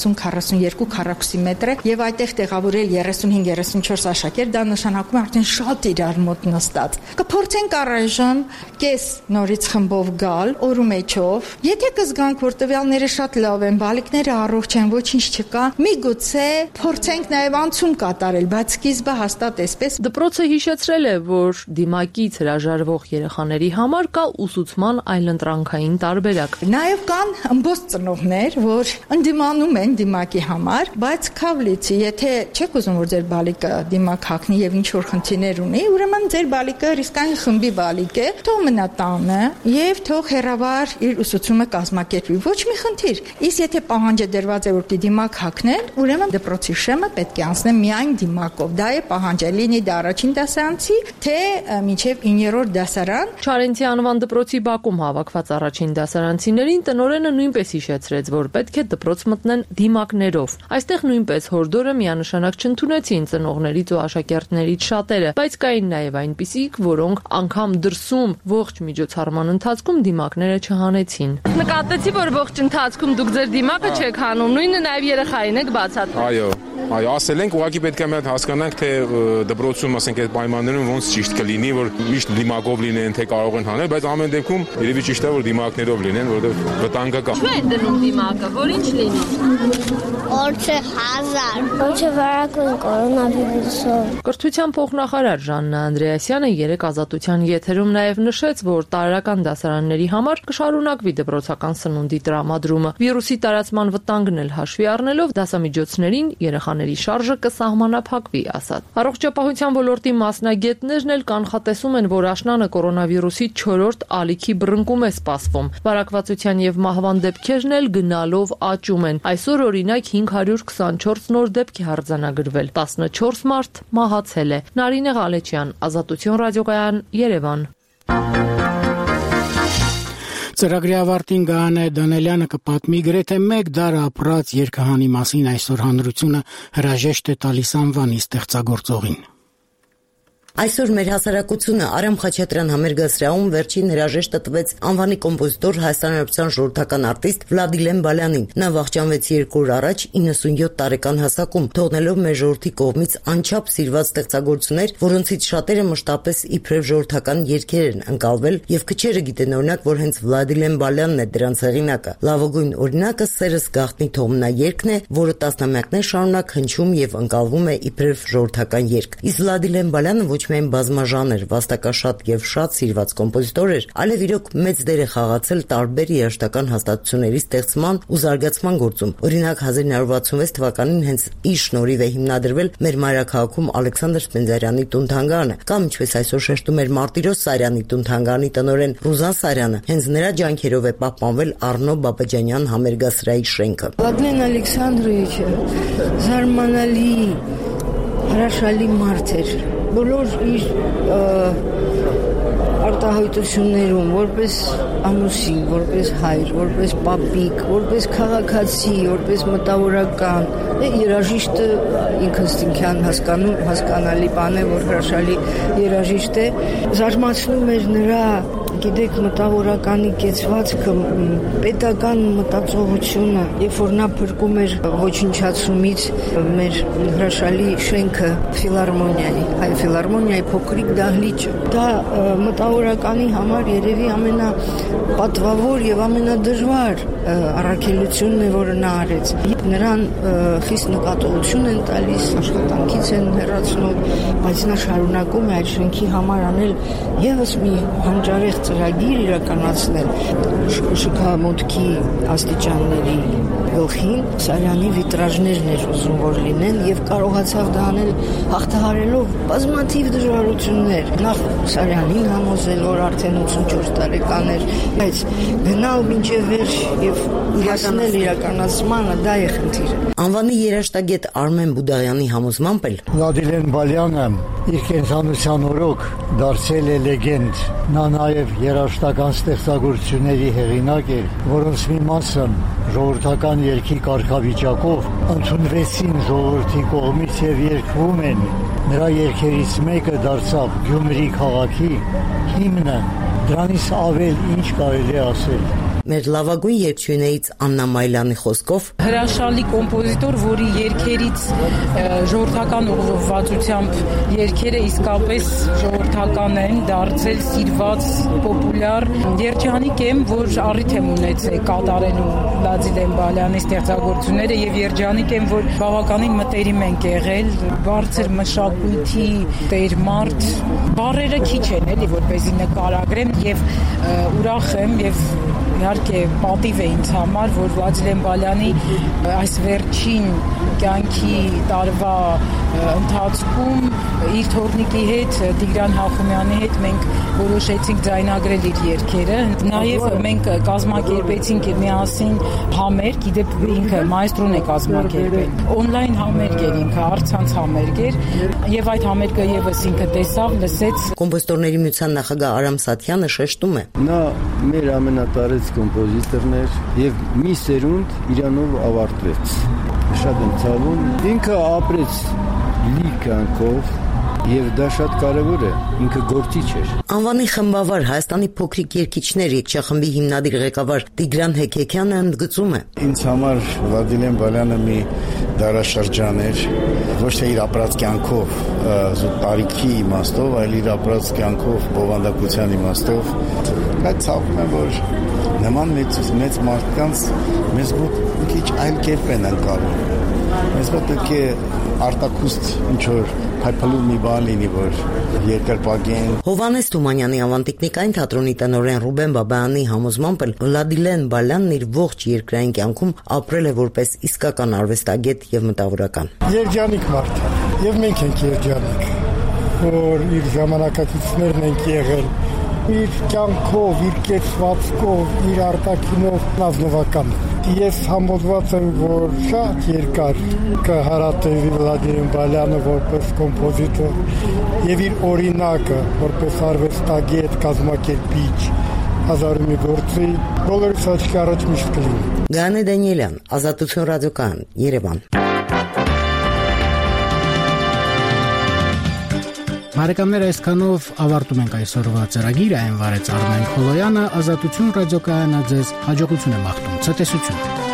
40-42 քառակուսի մետր է եւ այդտեղ տեղավորել 35-34 աշակերտ, դա նշանակում է արդեն շատ իրար մոտ նստած։ Կփորձենք առայժմ կես նորից խմբով գալ, օրու մեջով։ Եթե կզգանք, որ տվյալները շատ լավ են, բալիկները առողջ են, ոչինչ չկա, միգուցե փորձենք նաեւ անցում կատարել, բայց սկիզբը հաստատ էսպես։ Դպրոցը հիշեցրել է, որ դիմակից հրաժարվող երեխաների համար կա ուսուցման այլընտրանքային տարբերակ։ Նաեւ կան ըմբոստ ծնողներ, որ ընդդիմանում են դիմակի համար, բայց քավլիցի, եթե չեք ուզում, որ ձեր բալիկը դիմակ հագնի եւ ինչ որ խնդիրներ ունի, ուրեմն ձեր բալիկը ռիսկային խմբի բալիկ է, թող մնա տանը եւ թող հերավար իր ուսուցումը կազմակերպի։ Ոչ մի խնդիր։ Իսկ եթե պահանջը դրված է, որ պիտի դիմակ հագնեն, ուրեմն դպրոցի շեմը պետք է անցնի միայն դիմակով։ Դա է պահանջը, լինի դա առաջին դասարանցի, թե մինչեւ 9-րդ դասարան։ Չարենցի անվան դպրոցի բակում հավաքված առաջին դասարանցիներին տնօրենը նույնպես հիշեցրեց, որ պետք է դպրոց մտնեն դիմակներով։ Այստեղ նույնպես հորդորը միանշանակ չընդունեցին ծնողներից ու աշակերտներից շատերը, բայց կային նաև այնպիսիք, որոնք անգամ դրսում ողջ միջոցառման ընթացքում դիմակները չհանեցին։ Նկատեցի, որ ողջ ընթացքում դուք ձեր դիմակը չեք հանում, նույնը նաև երեխային եք բացատրում։ Այո, ասել ենք, ուղղակի պետք է մենք հասկանանք, թե դպրոցում, ասենք, այդ պայմաններում ոնց ճիշտ կլինի, որ միշտ դիմակով լինեն, թե կարող են հանել, բայց ամեն դեպքում երևի ճիշտ է, որ դիմակներով լինեն, որովհետև վտանգը կա։ Ինչու են դնում դիմակը, որ ինչ լինի։ Օրը 1000, որը վարակուն կորոնավիրուսով։ Կրթության փոխնախարար Ժաննա Անդրեասյանը երեք Ազատության եթերում նաև նշեց, որ տարրական դասարանների համար կշարունակվի դպրոցական սնունդի տրամադրումը։ Վիրուսի տարածման վտանգն էլ հաշվի առնելով դասամիջոցներին երեխաների շարժը կսահմանափակվի, ասաց։ Առողջապահության ոլորտի մասնագետներն էլ կանխատեսում են, որ աշնանը կորոնավիրուսի 4-րդ ալիքի բռնկում է սպասվում։ Վարակվածության եւ մահվան դեպքերն էլ գնալով աճում են։ Այսօր օրինակ 524 նոր դեպք է արձանագրվել, 14 մարդ մահացել է։ Նարինե Ղալեչյան, Ազատություն ռադիոկայան, Երևան։ Ծրագրի ավարտին Գայանե Դանելյանը կպատմի գրեթե 1 դար ապրած երգահանի մասին այսօր հանրությունը հրաժեշտ է տալիս անվանի ստեղծագործողին։ Այսօր մեր հասարակությունը Արամ Խաչատրյան համերգասրահում վերջին հրաժեշտը տվեց անվանի կոմպոզիտոր Հայաստան Հանրապետության ժողովրդական արտիստ Վլադիլեն Բալյանին։ Նա վախճանվեց 2 օր առաջ 97 տարեկան հասակում, թողնելով մեր ժողովրդի կողմից անչափ սիրված ստեղծագործություններ, որոնցից շատերը մշտապես իբրև ժողովրդական երգեր են ընկալվել, եւ քչերը գիտեն օրինակ, որ հենց Վլադիլեն Բալյանն է դրանց հեղինակը։ Լավագույն օրինակը Սերս գաղտնի թողմնա երգն է, որը տասնամյակներ շարունակ հնչում եւ ընկալվում է իբրև ժողովրդական երգ։ Իսկ Վլադիլեն Բալյանը ոչ միայն բազմաժանր, վաստակաշատ եւ շատ սիրված կոմպոզիտոր էր, այլև իրոք մեծ դեր է խաղացել տարբեր երաժշտական հաստատությունների ստեղծման ու զարգացման գործում։ Օրինակ 1966 թվականին հենց իր շնորհիվ է հիմնադրվել մեր մայրաքաղաքում Ալեքսանդր Սպենդիարյանի տուն-թանգարանը, կամ ինչպես այսօր շեշտում էր Մարտիրոս Սարյանի տուն-թանգարանի տնօրեն Ռուզան Սարյանը, հենց նրա ջանքերով է պահպանվել Առնո Բաբաջանյան համերգասրահի շենքը։ Վլադիմիր Ալեքսանդրովիչը զարմանալի հրաշալի մարդ էր, բոլոր իր արտահայտություններում, որպես ամուսին, որպես հայր, որպես պապիկ, որպես քաղաքացի, որպես մտավորական, երաժիշտը ինքնստինքյան հասկանալի բան է, որ հրաշալի երաժիշտ է, զարմացնում էր նրա գիտեք մտավորականի կեցվածքը, պետական մտածողությունը, երբ որ նա փրկում էր ոչնչացումից մեր հրաշալի շենքը ֆիլարմոնիայի, հայ ֆիլարմոնիայի փոքրիկ դահլիճը, դա մտավորականի համար երևի ամենապատվավոր եւ ամենադժվար առաքելությունն է, որը նա արեց։ Նրան խիստ նկատողություն են տալիս, աշխատանքից են հեռացնում, բայց նա շարունակում է այդ շենքի համար անել եւս մի հանճարեղ ծրագիր իրականացնել շքամուտքի աստիճանների գլխին Սարյանի վիտրաժներն էր ուզում որ լինեն եւ կարողացավ դա անել հաղթահարելով բազմաթիվ դժվարություններ։ Նախ Սարյանին համոզել, որ արդեն 84 տարեկան էր, բայց գնալ մինչև վերջ եւ հասնել իրականացմանը դա է խնդիրը։ Անվանի երաժշտագետ Արմեն Բուդաղյանի համոզմամբ էլ Վլադիլեն Բալյանը իր կենսանության օրոք դարձել է լեգենդ։ Նա նաև երաժշտական ստեղծագործությունների հեղինակ էր, որոնց մի մասը ժողովրդական երգի կարգավիճակով ընդունվեցին ժողովրդի կողմից եւ երգվում են։ Նրա երգերից մեկը դարձավ Գյումրի քաղաքի հիմնը։ Դրանից ավել ինչ կարելի է ասել։ Մեր լավագույն երգչուհիներից Աննա Մայլյանի խոսքով հրաշալի կոմպոզիտոր, որի երգերից ժողովրդական ուղղվածությամբ երգերը իսկապես ժողովրդական են, դարձել սիրված, պոպուլյար երջանիկ եմ, որ առիթ եմ ունեցել կատարելու Վլադիլեն Բալյանի ստեղծագործությունները եւ երջանիկ եմ, որ բավականին մտերիմ ենք եղել, բարձր մշակույթի տերմարդ, բառերը քիչ են, էլի որպեսզի նկարագրեմ եւ ուրախ եմ եւ իհարկե պատիվ է ինձ համար, որ Վլադիլեն Բալյանի այս վերջին կյանքի տարվա ընթացքում իր թորնիկի հետ, Տիգրան Հախոմյանի հետ մենք որոշեցինք ձայնագրել իր երգերը։ Նաև մենք կազմակերպեցինք միասին համերգ, իդեպ ինքը մայստրոն է կազմակերպել։ Օնլայն համերգ էր ինքը, առցանց համերգ էր, եւ այդ համերգը եւս ինքը տեսավ, լսեց։ Կոմպոզիտորների միության նախագահ Արամ Սաթյանը շեշտում է. Նա մեր ամենատարեց կոմպոզիտորն էր եւ մի սերունդ իրանով ավարտվեց։ Շատ եմ ցավում։ Ինքը ապրեց լի կյանքով եւ դա շատ կարեւոր է, ինքը գործիչ էր։ Անվանի խմբավար Հայաստանի փոքրիկ երգիչներ երգչախմբի հիմնադիր ղեկավար Տիգրան Հեկեկյանը ընդգծում է. Ինձ համար Վլադիլեն Բալյանը մի դարաշրջան էր, ոչ թե իր ապրած կյանքով, զուտ տարիքի իմաստով, այլ իր ապրած կյանքով, բովանդակության իմաստով։ Բայց ցավում եմ, որ նման մեծ մարդկանց մեզ մոտ մի քիչ այլ կերպ են ընկալում։ Մեզ մոտ պետք է արտակուստ ինչ-որ հայփլու մի բան լինի, որ երկրպագեն։ Հովհաննես Թումանյանի ավանդիկնիկային թատրոնի տնօրեն Ռուբեն Բաբայանի համոզմամբ Վլադիլեն Բալյանն իր ողջ երկրային կյանքում ապրել է որպես իսկական արվեստագետ եւ մտավորական։ Երջանիկ մարդ է, եւ մենք ենք երջանիկ, որ իր ժամանակակիցներն ենք եղել, իր կյանքով, իր կեցվածքով, իր արտաքինով ազնվական։ Ես համոզված եմ, որ շատ երկար կհարատևի Վլադիլեն Բալյանը որպես կոմպոզիտոր եւ իր օրինակը որպես արվեստագետ, կազմակերպիչ, հազարումի գործի բոլորիս աչքի առաջ միշտ կլինի։ Գանե Դանիելյան, Ազատություն ռադիոկայան, Երևան։ Բարեկամներ, այսքանով ավարտում ենք այսօրվա ծրագիրը, այն վարեց Արմեն Խոլոյանը, Ազատություն ռադիոկայանը ձեզ հաջողություն է մաղթում, ցտեսություն։